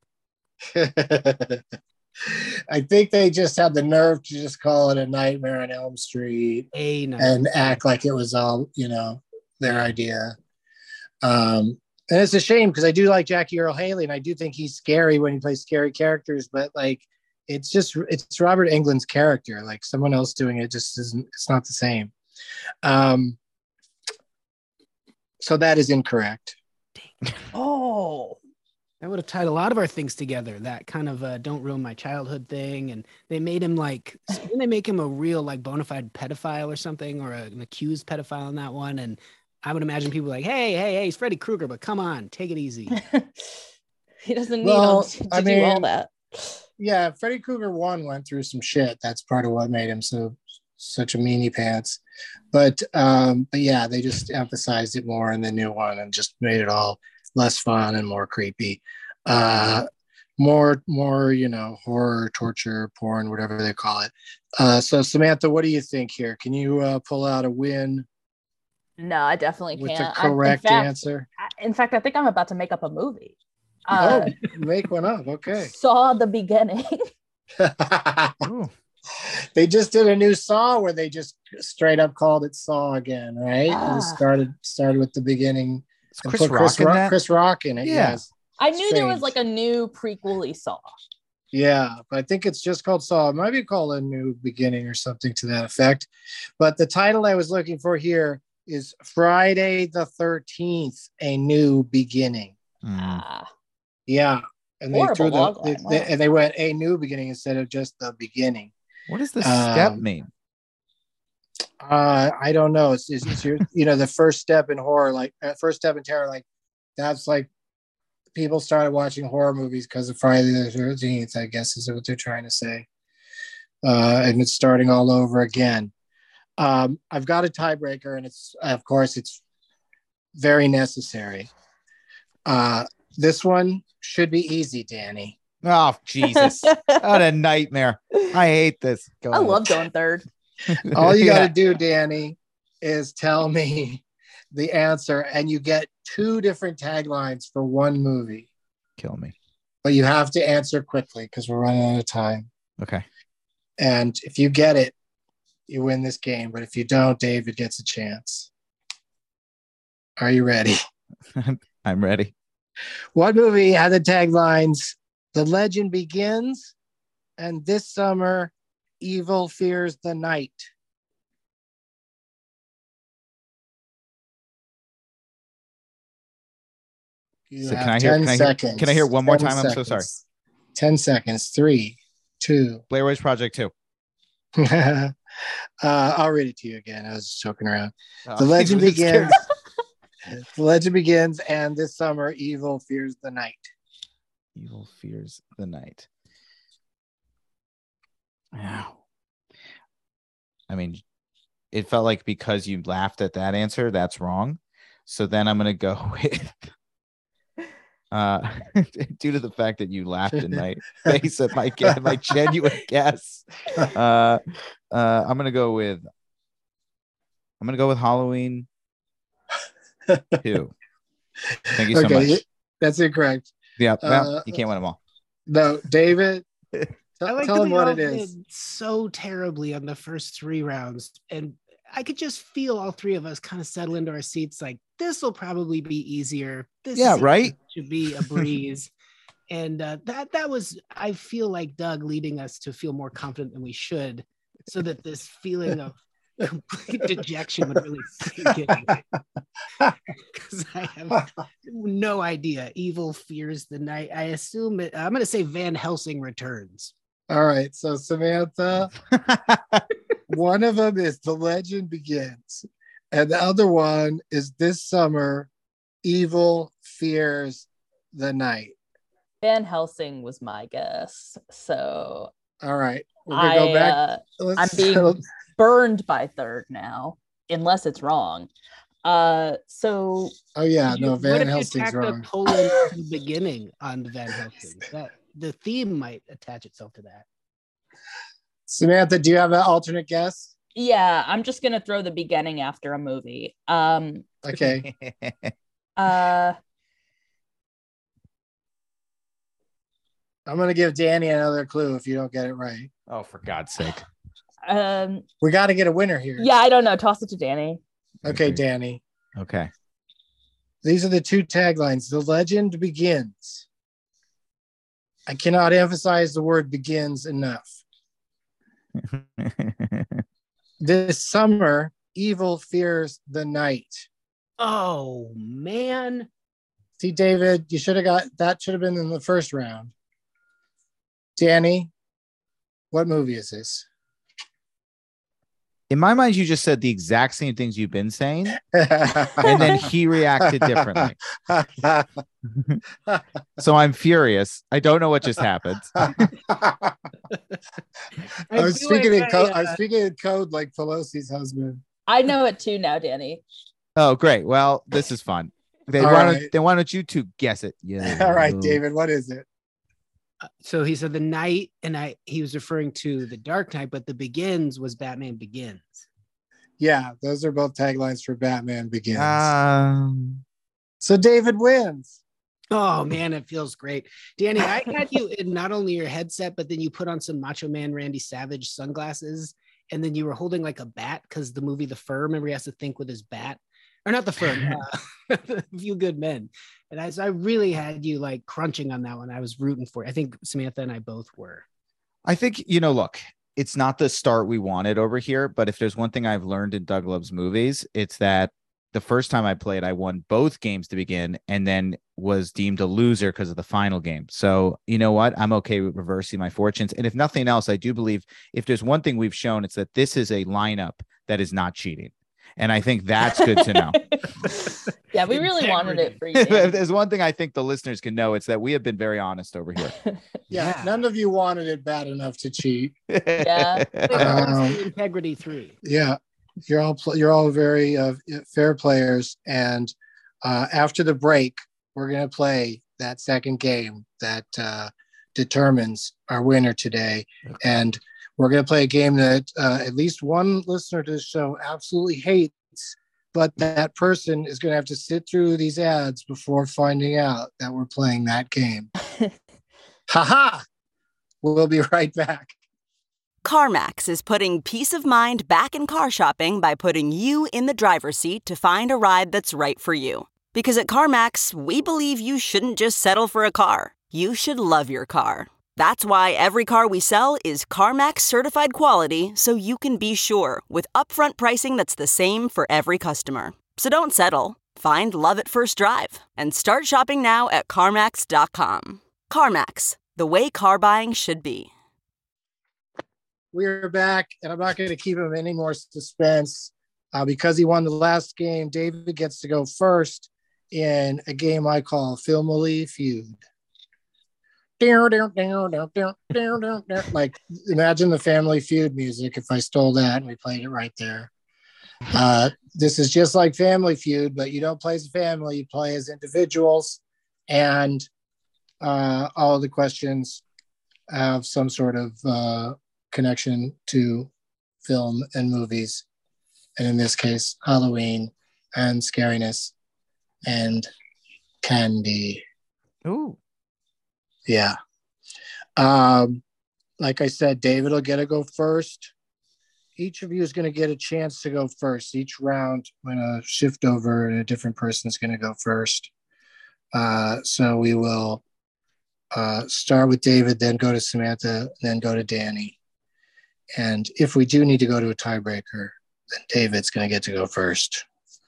I think they just had the nerve to just call it A Nightmare on Elm Street and act like it was all, their idea. And it's a shame because I do like Jackie Earle Haley and I do think he's scary when he plays scary characters, but like it's Robert Englund's character. Like someone else doing it just isn't, it's not the same. So that is incorrect. Oh, that would have tied a lot of our things together. That kind of don't ruin my childhood thing. And they made him didn't they make him a real like bona fide pedophile or something, or an accused pedophile in that one? And I would imagine people like, hey, he's Freddy Krueger, but come on, take it easy. He doesn't need to do all that. Yeah, Freddy Krueger 1 went through some shit. That's part of what made him such a meanie pants. But yeah, they just emphasized it more in the new one and just made it all less fun and more creepy. More, horror, torture, porn, whatever they call it. So Samantha, what do you think here? Can you pull out a win? No, I definitely can't. With the correct answer. In fact, I think I'm about to make up a movie. Make one up. Okay. Saw The Beginning. They just did a new Saw where they just straight up called it Saw again, right? And just started with the beginning. Is And Chris put Rock in that? Chris Rock in it. Yeah. Yes. I knew there was Strange. like a new prequel-y Saw. Yeah, but I think it's just called Saw. It might be called A New Beginning or something to that effect. But the title I was looking for here is Friday the 13th, A New Beginning. Yeah. And they threw and they went A New Beginning instead of just the beginning. What does the step mean? I don't know. It's your, the first step in horror, like first step in terror, like that's like people started watching horror movies because of Friday the 13th, I guess is what they're trying to say. And it's starting all over again. I've got a tiebreaker, and it's very necessary. This one should be easy, Danny. Oh, Jesus. What a nightmare. I hate this. I love going third. All you got to do, Danny, is tell me the answer, and you get 2 different taglines for one movie. Kill me. But you have to answer quickly because we're running out of time. Okay. And if you get it, you win this game. But if you don't, David gets a chance. Are you ready? I'm ready. What movie had the taglines, The Legend Begins, and this summer, Evil Fears the Night? So can I hear one more time? I'm so sorry. 10 seconds. 3, 2. Blair Witch Project 2. I'll read it to you again. I was just joking around. Oh, The Legend Begins. The Legend Begins, and this summer, Evil Fears the Night. Evil Fears the Night. Wow. I mean, it felt like because you laughed at that answer, that's wrong. So then I'm going to go with, due to the fact that you laughed in my face at my genuine guess, I'm going to go with Halloween 2. Thank you so much. That's incorrect. Yeah, well, you can't win them all. No, David, tell him what it is. Did so terribly on the first 3 rounds, and I could just feel all 3 of us kind of settle into our seats. Like, this will probably be easier. This right. Should be a breeze. And that was, I feel like, Doug leading us to feel more confident than we should, so that this feeling of complete dejection would really sink in. Because I have no idea. Evil Fears the Night. I assume it. I'm going to say Van Helsing Returns. All right. So, Samantha, one of them is The Legend Begins, and the other one is this summer, Evil Fears the Night. Van Helsing was my guess. So, all right. We're going to go back. I'm being burned by third now, unless it's wrong. Van Helsing's wrong. The colon at the beginning on the Van Helsing. That the theme might attach itself to that. Samantha, do you have an alternate guess? Yeah, I'm just gonna throw the beginning after a movie. Okay. I'm gonna give Danny another clue if you don't get it right. Oh, for God's sake. We got to get a winner here. Yeah, I don't know. Toss it to Danny. Okay, Danny. Okay. These are the 2 taglines. The Legend Begins. I cannot emphasize the word begins enough. This summer, Evil Fears the Night. Oh, man. See, David, you should have been in the first round. Danny, what movie is this? In my mind, you just said the exact same things you've been saying, and then he reacted differently. So I'm furious. I don't know what just happened. I was speaking in code like Pelosi's husband. I know it too now, Danny. Oh, great. Well, this is fun. Why don't you 2 guess it? Yeah. All right, David, what is it? So he said the night, and he was referring to the Dark Knight, but the Begins was Batman Begins. Yeah, those are both taglines for Batman Begins. So David wins. Oh man, it feels great. Danny, I had you in not only your headset, but then you put on some Macho Man Randy Savage sunglasses, and then you were holding like a bat because the movie The Fur, remember he has to think with his bat, or not The Fur, A Few Good Men. And I really had you like crunching on that one. I was rooting for you. I think Samantha and I both were. I think, look, it's not the start we wanted over here, but if there's one thing I've learned in Doug Loves Movies, it's that the first time I played, I won both games to begin and then was deemed a loser because of the final game. So you know what? I'm okay with reversing my fortunes. And if nothing else, I do believe if there's one thing we've shown, it's that this is a lineup that is not cheating. And I think that's good to know. Yeah, we really wanted it for you. If there's one thing I think the listeners can know, it's that we have been very honest over here. Yeah, none of you wanted it bad enough to cheat. Yeah. Integrity 3. Yeah, you're all very fair players. And after the break, we're going to play that second game that determines our winner today. And we're going to play a game that at least one listener to the show absolutely hates, but that person is going to have to sit through these ads before finding out that we're playing that game. Ha! We'll be right back. CarMax is putting peace of mind back in car shopping by putting you in the driver's seat to find a ride that's right for you. Because at CarMax, we believe you shouldn't just settle for a car. You should love your car. That's why every car we sell is CarMax certified quality, so you can be sure with upfront pricing that's the same for every customer. So don't settle. Find love at first drive and start shopping now at CarMax.com. CarMax, the way car buying should be. We're back, and I'm not going to keep him any more suspense. Because he won the last game, David gets to go first in a game I call Filmily Feud. Like, imagine the Family Feud music if I stole that and we played it right there. This is just like Family Feud, but you don't play as a family, you play as individuals, and all of the questions have some sort of connection to film and movies, and in this case, Halloween and scariness and candy. Ooh. Yeah. Like I said, David will get to go first. Each of you is going to get a chance to go first. Each round, I'm going to shift over and a different person is going to go first. So we will start with David, then go to Samantha, then go to Danny. And if we do need to go to a tiebreaker, then David's going to get to go first.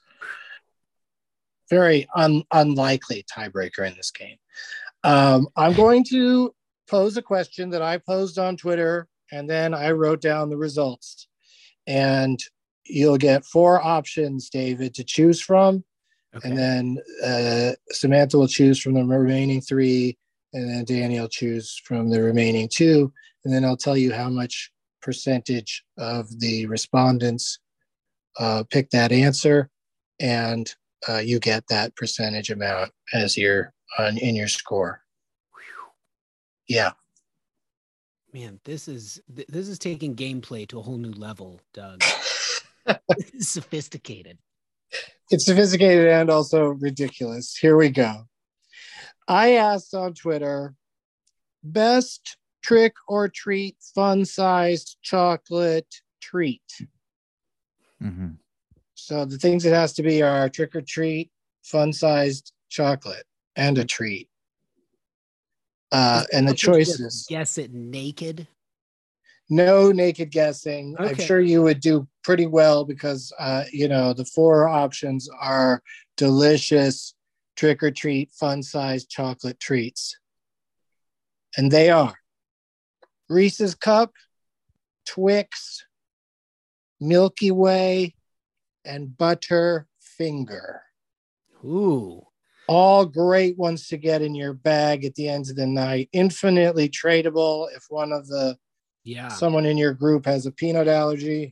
Very unlikely tiebreaker in this game. I'm going to pose a question that I posed on Twitter, and then I wrote down the results. And you'll get 4 options, David, to choose from. Okay. And then Samantha will choose from the remaining 3, and then Danny will choose from the remaining 2. And then I'll tell you how much percentage of the respondents pick that answer, and you get that percentage amount as your in your score. Yeah. Man, this is taking gameplay to a whole new level, Doug. It's sophisticated. It's sophisticated and also ridiculous. Here we go. I asked on Twitter, best trick or treat fun-sized chocolate treat. Mm-hmm. So the things it has to be are trick or treat, fun-sized chocolate, and a treat. And the choices. Guess it naked. No naked guessing. Okay. I'm sure you would do pretty well because, the 4 options are delicious trick or treat, fun-sized chocolate treats. And they are Reese's Cup, Twix, Milky Way, and Butterfinger. Ooh. All great ones to get in your bag at the end of the night. Infinitely tradable if someone in your group has a peanut allergy.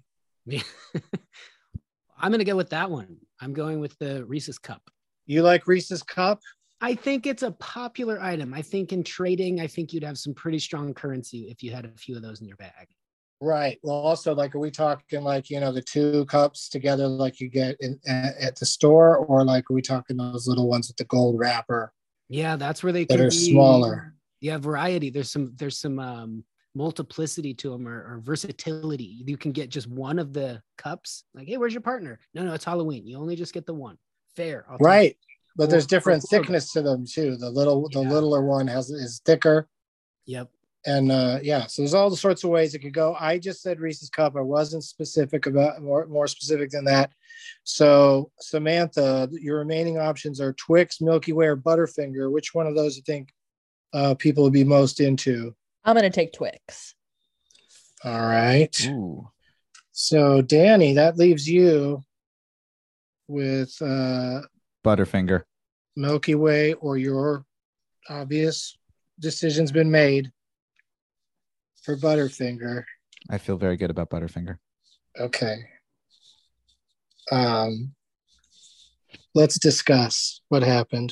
I'm going to go with that one. I'm going with the Reese's Cup. You like Reese's Cup? I think it's a popular item. I think in trading, you'd have some pretty strong currency if you had a few of those in your bag. Right. Well, also, are we talking the 2 cups together like you get at the store, or are we talking those little ones with the gold wrapper? Yeah, that's where they that can are be smaller. Yeah, variety. There's some multiplicity to them or versatility. You can get just one of the cups. Like, hey, where's your partner? No, it's Halloween. You only just get the one. Fair. I'll take it. Right. But there's Or different four of them. thickness to them too. The littler one is thicker. Yep. And so there's all the sorts of ways it could go. I just said Reese's Cup. I wasn't specific about more specific than that. So Samantha, your remaining options are Twix, Milky Way, or Butterfinger. Which one of those you think people would be most into? I'm gonna take Twix. All right. Ooh. So Danny, that leaves you with Butterfinger. Milky Way, or your obvious decision's been made for Butterfinger. I feel very good about Butterfinger. Okay. Let's discuss what happened.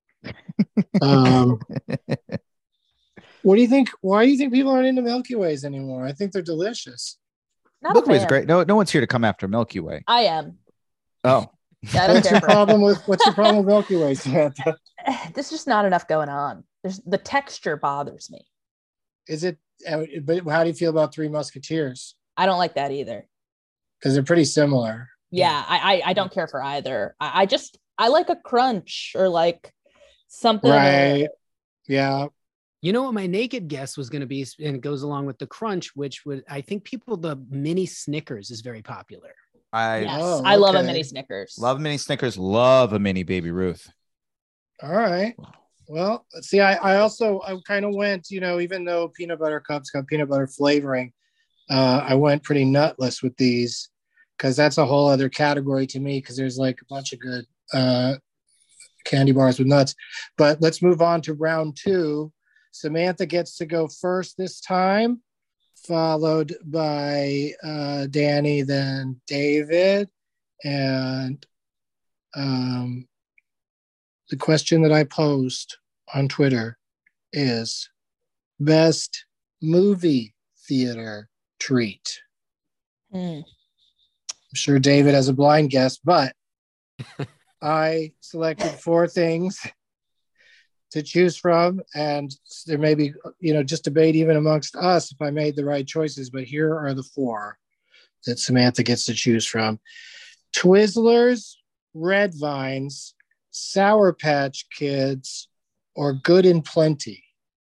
What do you think? Why do you think people aren't into Milky Ways anymore? I think they're delicious. Not Milky a Way's fan. great. No one's here to come after Milky Way. I am. Oh, Yeah, I don't What's care your for problem with Milky Way, Samantha? There's just not enough going on. The texture bothers me. Is it? But how do you feel about Three Musketeers? I don't like that either. Because they're pretty similar. Yeah, I don't care for either. I like a crunch or like something. Right. Yeah. You know what my naked guess was going to be, and it goes along with the crunch, which would, I think the mini Snickers is very popular. Yes, Oh, I love a okay. mini Snickers. love mini Snickers. Love a mini Baby Ruth. All right. Well, see, I kind of went, even though peanut butter cups got peanut butter flavoring, I went pretty nutless with these because that's a whole other category to me because there's like a bunch of good candy bars with nuts. But let's move on to round 2. Samantha gets to go first this time, followed by Danny, then David. And the question that I posed on Twitter is best movie theater treat. I'm sure David has a blind guess, but I selected 4 things to choose from, and there may be, just debate even amongst us if I made the right choices, but here are the 4 that Samantha gets to choose from. Twizzlers, Red Vines, Sour Patch Kids, or Good and Plenty.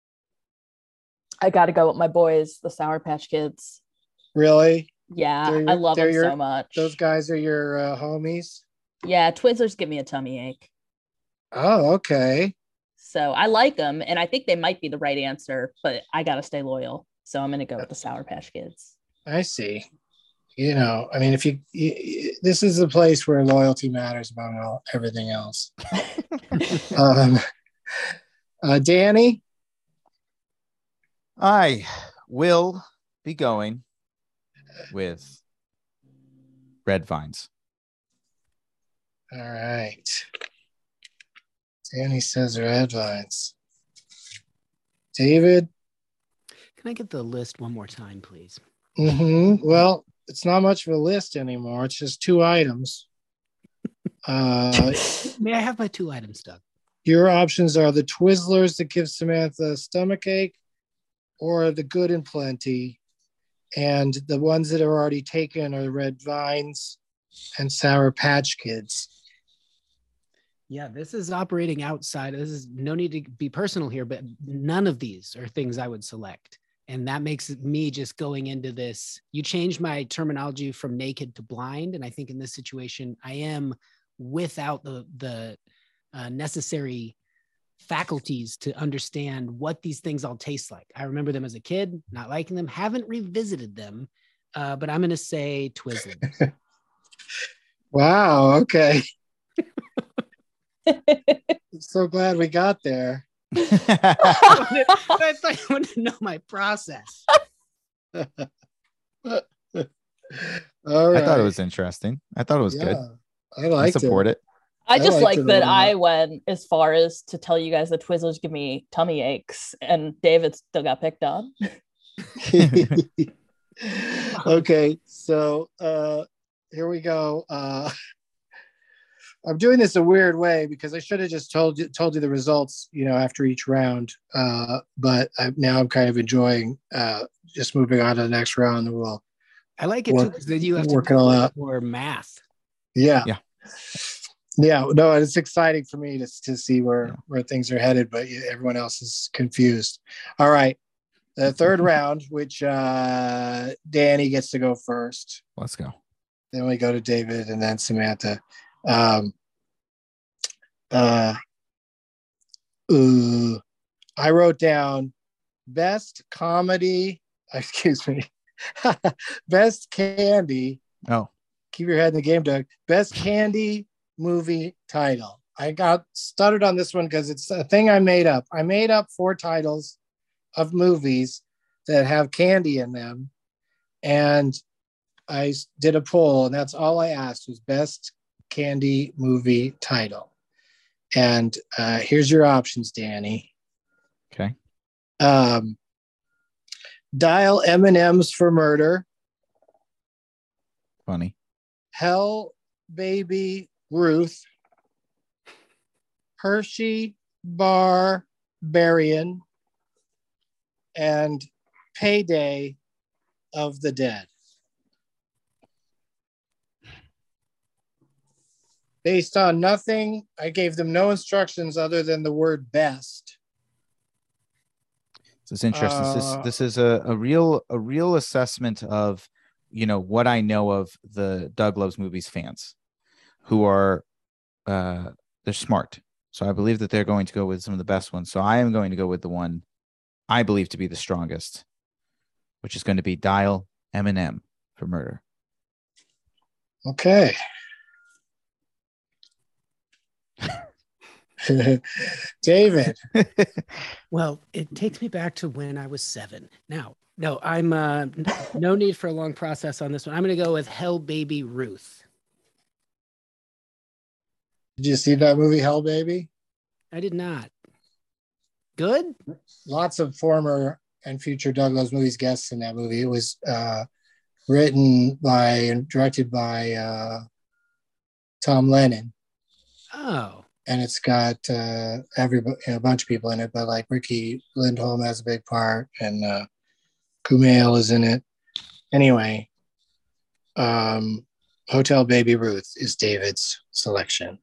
I got to go with my boys, the Sour Patch Kids. Really? Yeah, I love them so much. Those guys are your homies? Yeah, Twizzlers give me a tummy ache. Oh, okay. So I like them, and I think they might be the right answer, but I got to stay loyal. So I'm going to go with the Sour Patch Kids. I see. If you this is a place where loyalty matters about everything else. Danny? I will be going with Red Vines. All right. Danny says Red Vines. David? Can I get the list one more time, please? Well, it's not much of a list anymore. It's just 2 items. May I have my 2 items, Doug? Your options are the Twizzlers that give Samantha a stomachache, or the Good and Plenty. And the ones that are already taken are Red Vines and Sour Patch Kids. Yeah, this is operating outside. This is no need to be personal here, but none of these are things I would select. And that makes me just going into this. You changed my terminology from naked to blind. And I think in this situation, I am without the necessary faculties to understand what these things all taste like. I remember them as a kid, not liking them, haven't revisited them, but I'm going to say Twizzlers. Wow, okay. So glad we got there. I thought you wanted to know my process. All right. I thought it was interesting. I thought it was good. I liked I support it. I just like liked it that a lot. I went as far as to tell you guys that Twizzlers give me tummy aches, and David still got picked on. Okay, so here we go. I'm doing this a weird way because I should have just told you the results, after each round. But now I'm kind of enjoying just moving on to the next round. We'll I like it too because then you have to work it all out. for math. Yeah. No, it's exciting for me to see where things are headed, but everyone else is confused. All right, the third round, which Danny gets to go first. Let's go. Then we go to David and then Samantha. I wrote down best comedy. Excuse me. Best candy. Oh, keep your head in the game, Doug. Best candy movie title. I got stuttered on this one because it's a thing I made up. I made up 4 titles of movies that have candy in them, and I did a poll, and that's all I asked was best candy movie title. And here's your options, Danny. Okay. Dial M&Ms for Murder. Funny. Hell Baby Ruth. Hershey Barbarian. And Payday of the Dead. Based on nothing, I gave them no instructions other than the word best. This is interesting. This is a real assessment of, what I know of the Doug Loves Movies fans, who are they're smart. So I believe that they're going to go with some of the best ones. So I am going to go with the one I believe to be the strongest, which is going to be Dial M&M for Murder. Okay. David. Well, it takes me back to when I was 7. Now, no, I'm no need for a long process on this one. I'm going to go with Hell Baby Ruth. Did you see that movie, Hell Baby? I did not. Good? Lots of former and future Doug Loves Movies guests in that movie. It was written by and directed by Tom Lennon. Oh. And it's got everybody, a bunch of people in it, but like Ricky Lindholm has a big part, and Kumail is in it. Anyway, Hotel Baby Ruth is David's selection.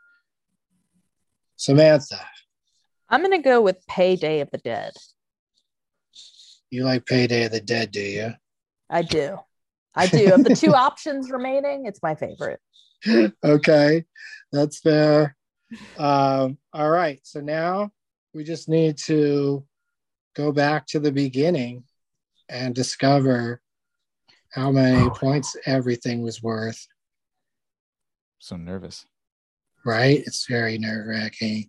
Samantha. I'm going to go with Payday of the Dead. You like Payday of the Dead, do you? I do. Of the 2 options remaining, it's my favorite. Okay, that's fair. All right, so now we just need to go back to the beginning and discover how many points everything was worth. So nervous. Right? It's very nerve-wracking.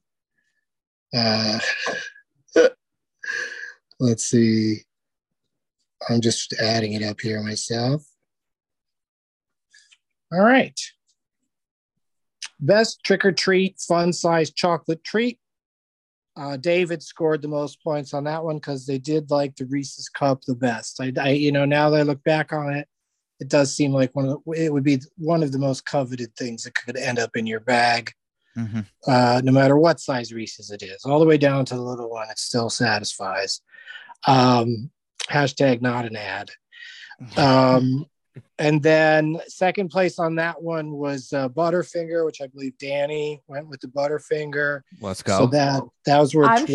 Let's see. I'm just adding it up here myself. All right. Best trick or treat, fun size chocolate treat. David scored the most points on that one because they did like the Reese's Cup the best. I now that I look back on it, it does seem like it would be one of the most coveted things that could end up in your bag. Mm-hmm. No matter what size Reese's it is, all the way down to the little one, it still satisfies. Hashtag not an ad. And then second place on that one was Butterfinger, which I believe Danny went with the Butterfinger. Let's go. So that was worth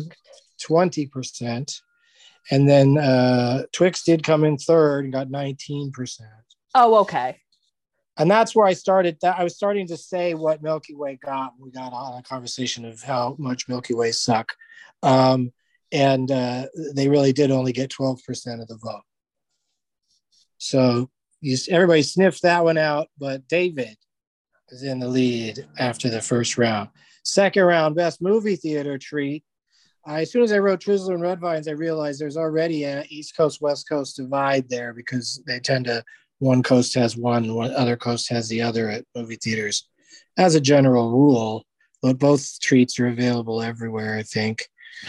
20%. And then Twix did come in third and got 19%. Oh, okay. And that's where I started. I was starting to say what Milky Way got. We got on a conversation of how much Milky Way suck. And they really did only get 12% of the vote. So everybody sniffed that one out, but David is in the lead after the first round. Second round, best movie theater treat. As soon as I wrote Twizzler and Red Vines, I realized there's already an East Coast, West Coast divide there because they tend to, one coast has one other coast has the other at movie theaters as a general rule, but both treats are available everywhere, I think.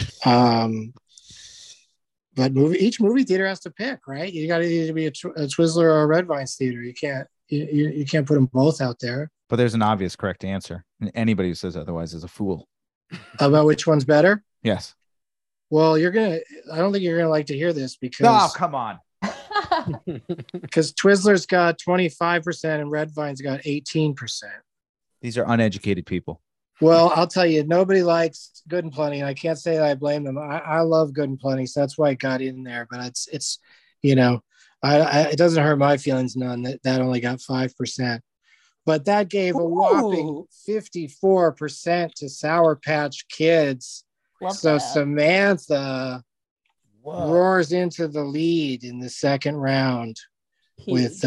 But each movie theater has to pick, right? You got to either be a Twizzler or a Red Vines theater. You can't put them both out there. But there's an obvious correct answer. And anybody who says otherwise is a fool. About which one's better? Yes. Well, I don't think you're going to like to hear this because. Oh, come on. Because Twizzlers got 25% and Red Vines got 18%. These are uneducated people. Well, I'll tell you, nobody likes Good and Plenty, and I can't say that I blame them. I love Good and Plenty, so that's why it got in there. But it's it doesn't hurt my feelings none that only got 5%. But that gave a whopping 54% to Sour Patch Kids. Love so that. Samantha roars into the lead in the second round with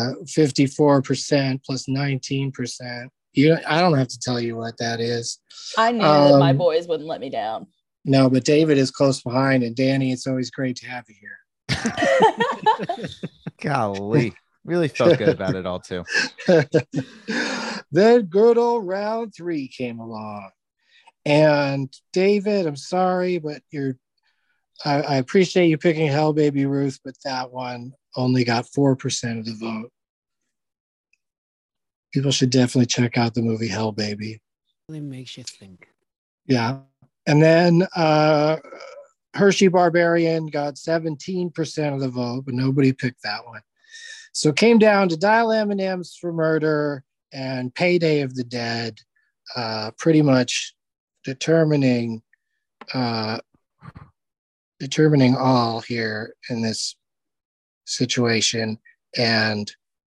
54% plus 19%. I don't have to tell you what that is. I knew that my boys wouldn't let me down. No, but David is close behind, and Danny, it's always great to have you here. Golly. Really felt good about it all too. Then good old round 3 came along. And David, I'm sorry, but I appreciate you picking Hell Baby Ruth, but that one only got 4% of the vote. People should definitely check out the movie Hell Baby. Really makes you think. Yeah. And then Hershey Barbarian got 17% of the vote, but nobody picked that one. So it came down to Dial M&Ms for Murder and Payday of the Dead, pretty much determining all here in this situation. And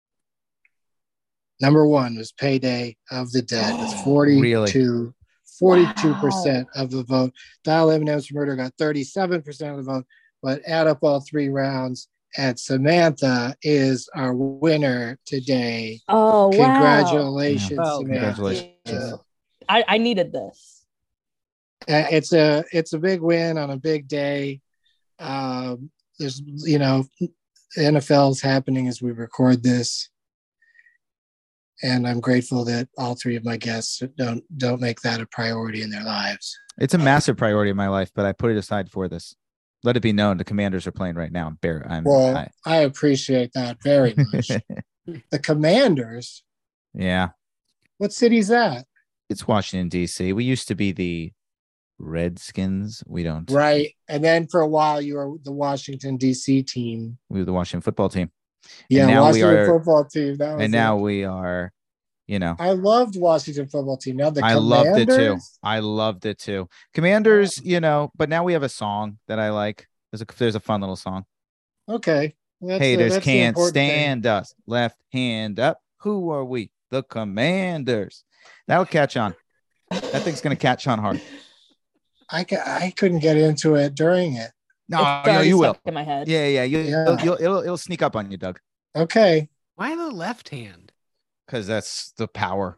number 1 was Payday of the Dead with 42% of the vote. Dial M&Ms for Murder got 37% of the vote, but add up all 3 rounds, and Samantha is our winner today. Oh, congratulations, wow. Samantha. Congratulations. I needed this. It's a big win on a big day. There's NFL's happening as we record this, and I'm grateful that all 3 of my guests don't make that a priority in their lives. It's a massive priority in my life, but I put it aside for this. Let it be known the Commanders are playing right now. I appreciate that very much. The Commanders? Yeah. What city's that? It's Washington, D.C. We used to be the Redskins. We don't. Right. And then for a while, you were the Washington, D.C. team. We were the Washington football team. Yeah, now Washington football team. Now we are, I loved Washington football team. Now I loved it too. I loved it too. Commanders, but now we have a song that I like. There's a fun little song. Okay. Haters can't stand us. Left hand up. Who are we? The Commanders. That'll catch on. That thing's going to catch on hard. I couldn't get into it during it. No, you will. In my head. Yeah. It'll sneak up on you, Doug. Okay. Why the left hand? Because that's the power.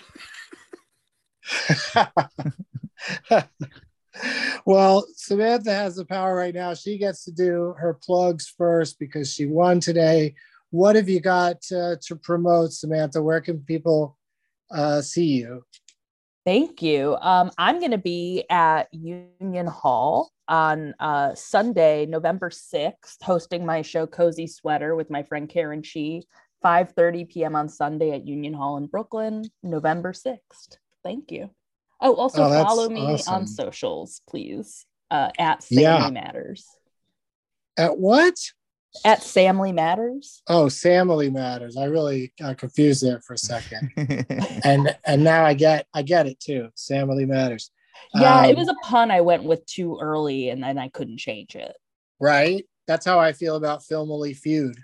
Well, Samantha has the power right now. She gets to do her plugs first because she won today. What have you got to promote, Samantha? Where can people see you? Thank you. I'm going to be at Union Hall on Sunday, November 6th, hosting my show Cozy Sweater with my friend Karen Shee, 5:30 p.m. on Sunday at Union Hall in Brooklyn, November 6th. Thank you. Oh, also follow me on socials, please, at Samly Matters. At what? At Samly Matters. Oh, Samly Matters. I really got confused there for a second. and now I get it too. Samly Matters. Yeah, it was a pun I went with too early and then I couldn't change it. Right. That's how I feel about Filmily Feud.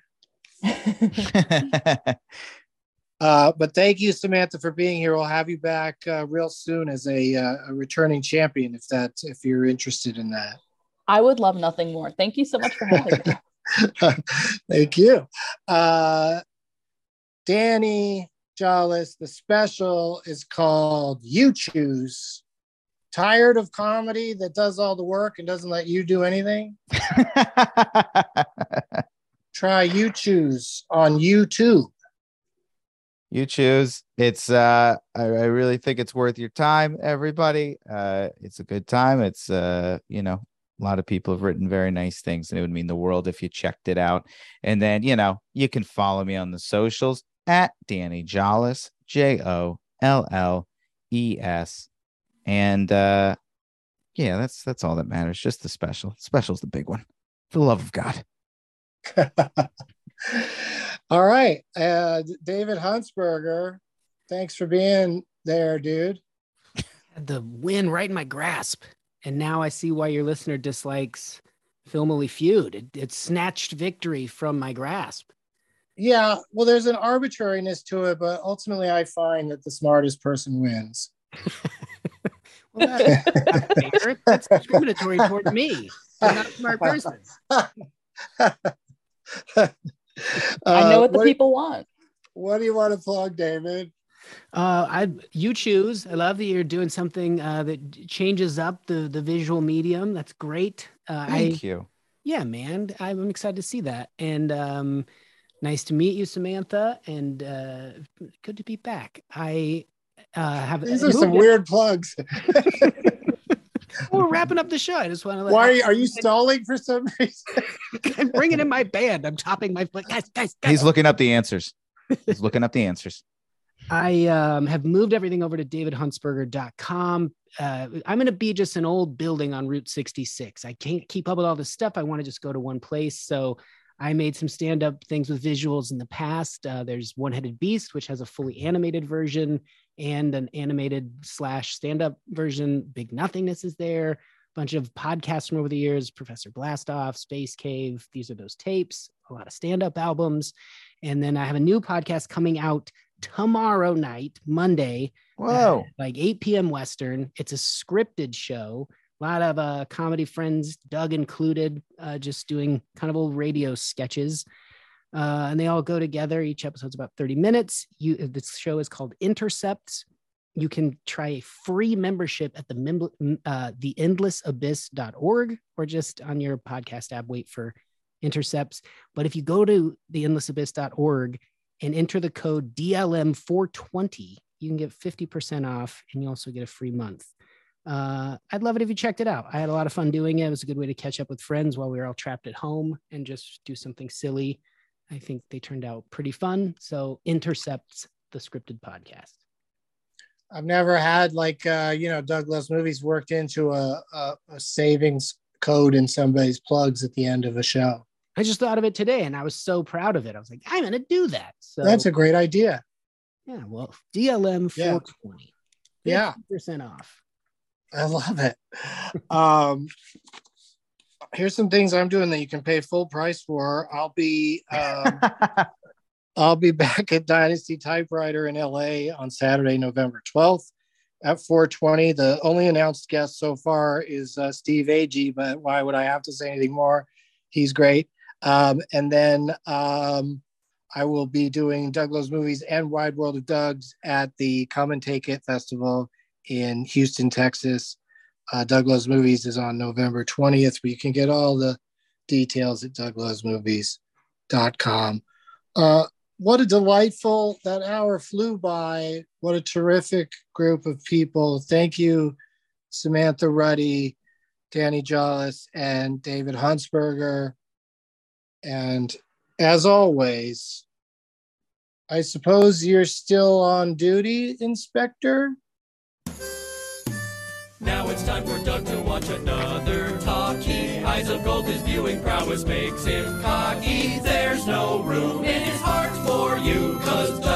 But thank you, Samantha, for being here. We'll have you back real soon as a returning champion if you're interested in that. I would love nothing more. Thank you so much for having me. Thank you. Danny Jollis, the special is called You Choose. Tired of comedy that does all the work and doesn't let you do anything? Try You Choose on YouTube. You Choose. It's I really think it's worth your time, everybody. It's a good time. It's a lot of people have written very nice things, and it would mean the world if you checked it out. And then, you can follow me on the socials at Danny Jolles, Jolles. And yeah, that's all that matters. Just the special. Special's the big one. For the love of God. All right. David Huntsberger, thanks for being there, dude. Had the win right in my grasp. And now I see why your listener dislikes Filmily Feud. It snatched victory from my grasp. Yeah, well, there's an arbitrariness to it, but ultimately I find that the smartest person wins. Well, that's not fair. That's discriminatory toward me. I'm not a smart person. I know what the people want. What do you want to plug, David? You choose. I love that you're doing something that changes up the visual medium. That's great. Thank you. Yeah, man. I'm excited to see that. And nice to meet you, Samantha. And good to be back. I have. These are some weird plugs. We're wrapping up the show. I just want to. Why are you stalling for some reason? I'm bringing in my band. I'm topping my foot. Guys. He's looking up the answers. I have moved everything over to davidhuntsberger.com. I'm going to be just an old building on Route 66. I can't keep up with all this stuff. I want to just go to one place. So I made some stand-up things with visuals in the past. There's One-Headed Beast, which has a fully animated version and an animated / stand-up version. Big Nothingness is there. A bunch of podcasts from over the years, Professor Blastoff, Space Cave. These are those tapes, a lot of stand-up albums. And then I have a new podcast coming out tomorrow night, Monday, like 8 p.m. Western. It's a scripted show. A lot of comedy friends, Doug included, just doing kind of old radio sketches. And they all go together. Each episode's about 30 minutes. This show is called Intercepts. You can try a free membership at theendlessabyss.org or just on your podcast app, wait for Intercepts. But if you go to theendlessabyss.org and enter the code DLM420, you can get 50% off and you also get a free month. I'd love it if you checked it out. I had a lot of fun doing it. It was a good way to catch up with friends while we were all trapped at home and just do something silly. I think they turned out pretty fun. So Intercepts, the scripted podcast. I've never had Doug Loves Movies worked into a savings code in somebody's plugs at the end of a show. I just thought of it today and I was so proud of it. I was like, I'm going to do that. So that's a great idea. Yeah. Well, DLM 420. Yeah. 50% off. I love it. Here's some things I'm doing that you can pay full price for. I'll be back at Dynasty Typewriter in LA on Saturday, November 12th at 4:20. The only announced guest so far is Steve Agee, but why would I have to say anything more? He's great. And then I will be doing Doug Loves Movies and Wide World of Doug's at the Come and Take It Festival in Houston, Texas. Doug Loves Movies is on November 20th, but you can get all the details at douglovesmovies.com. What a delightful, that hour flew by. What a terrific group of people. Thank you, Samantha Ruddy, Danny Jolles, and David Huntsberger. And as always, I suppose you're still on duty, Inspector? Now it's time for Doug to watch another talkie. Eyes of gold, his viewing prowess makes him cocky. There's no room in his heart for you, 'cause Doug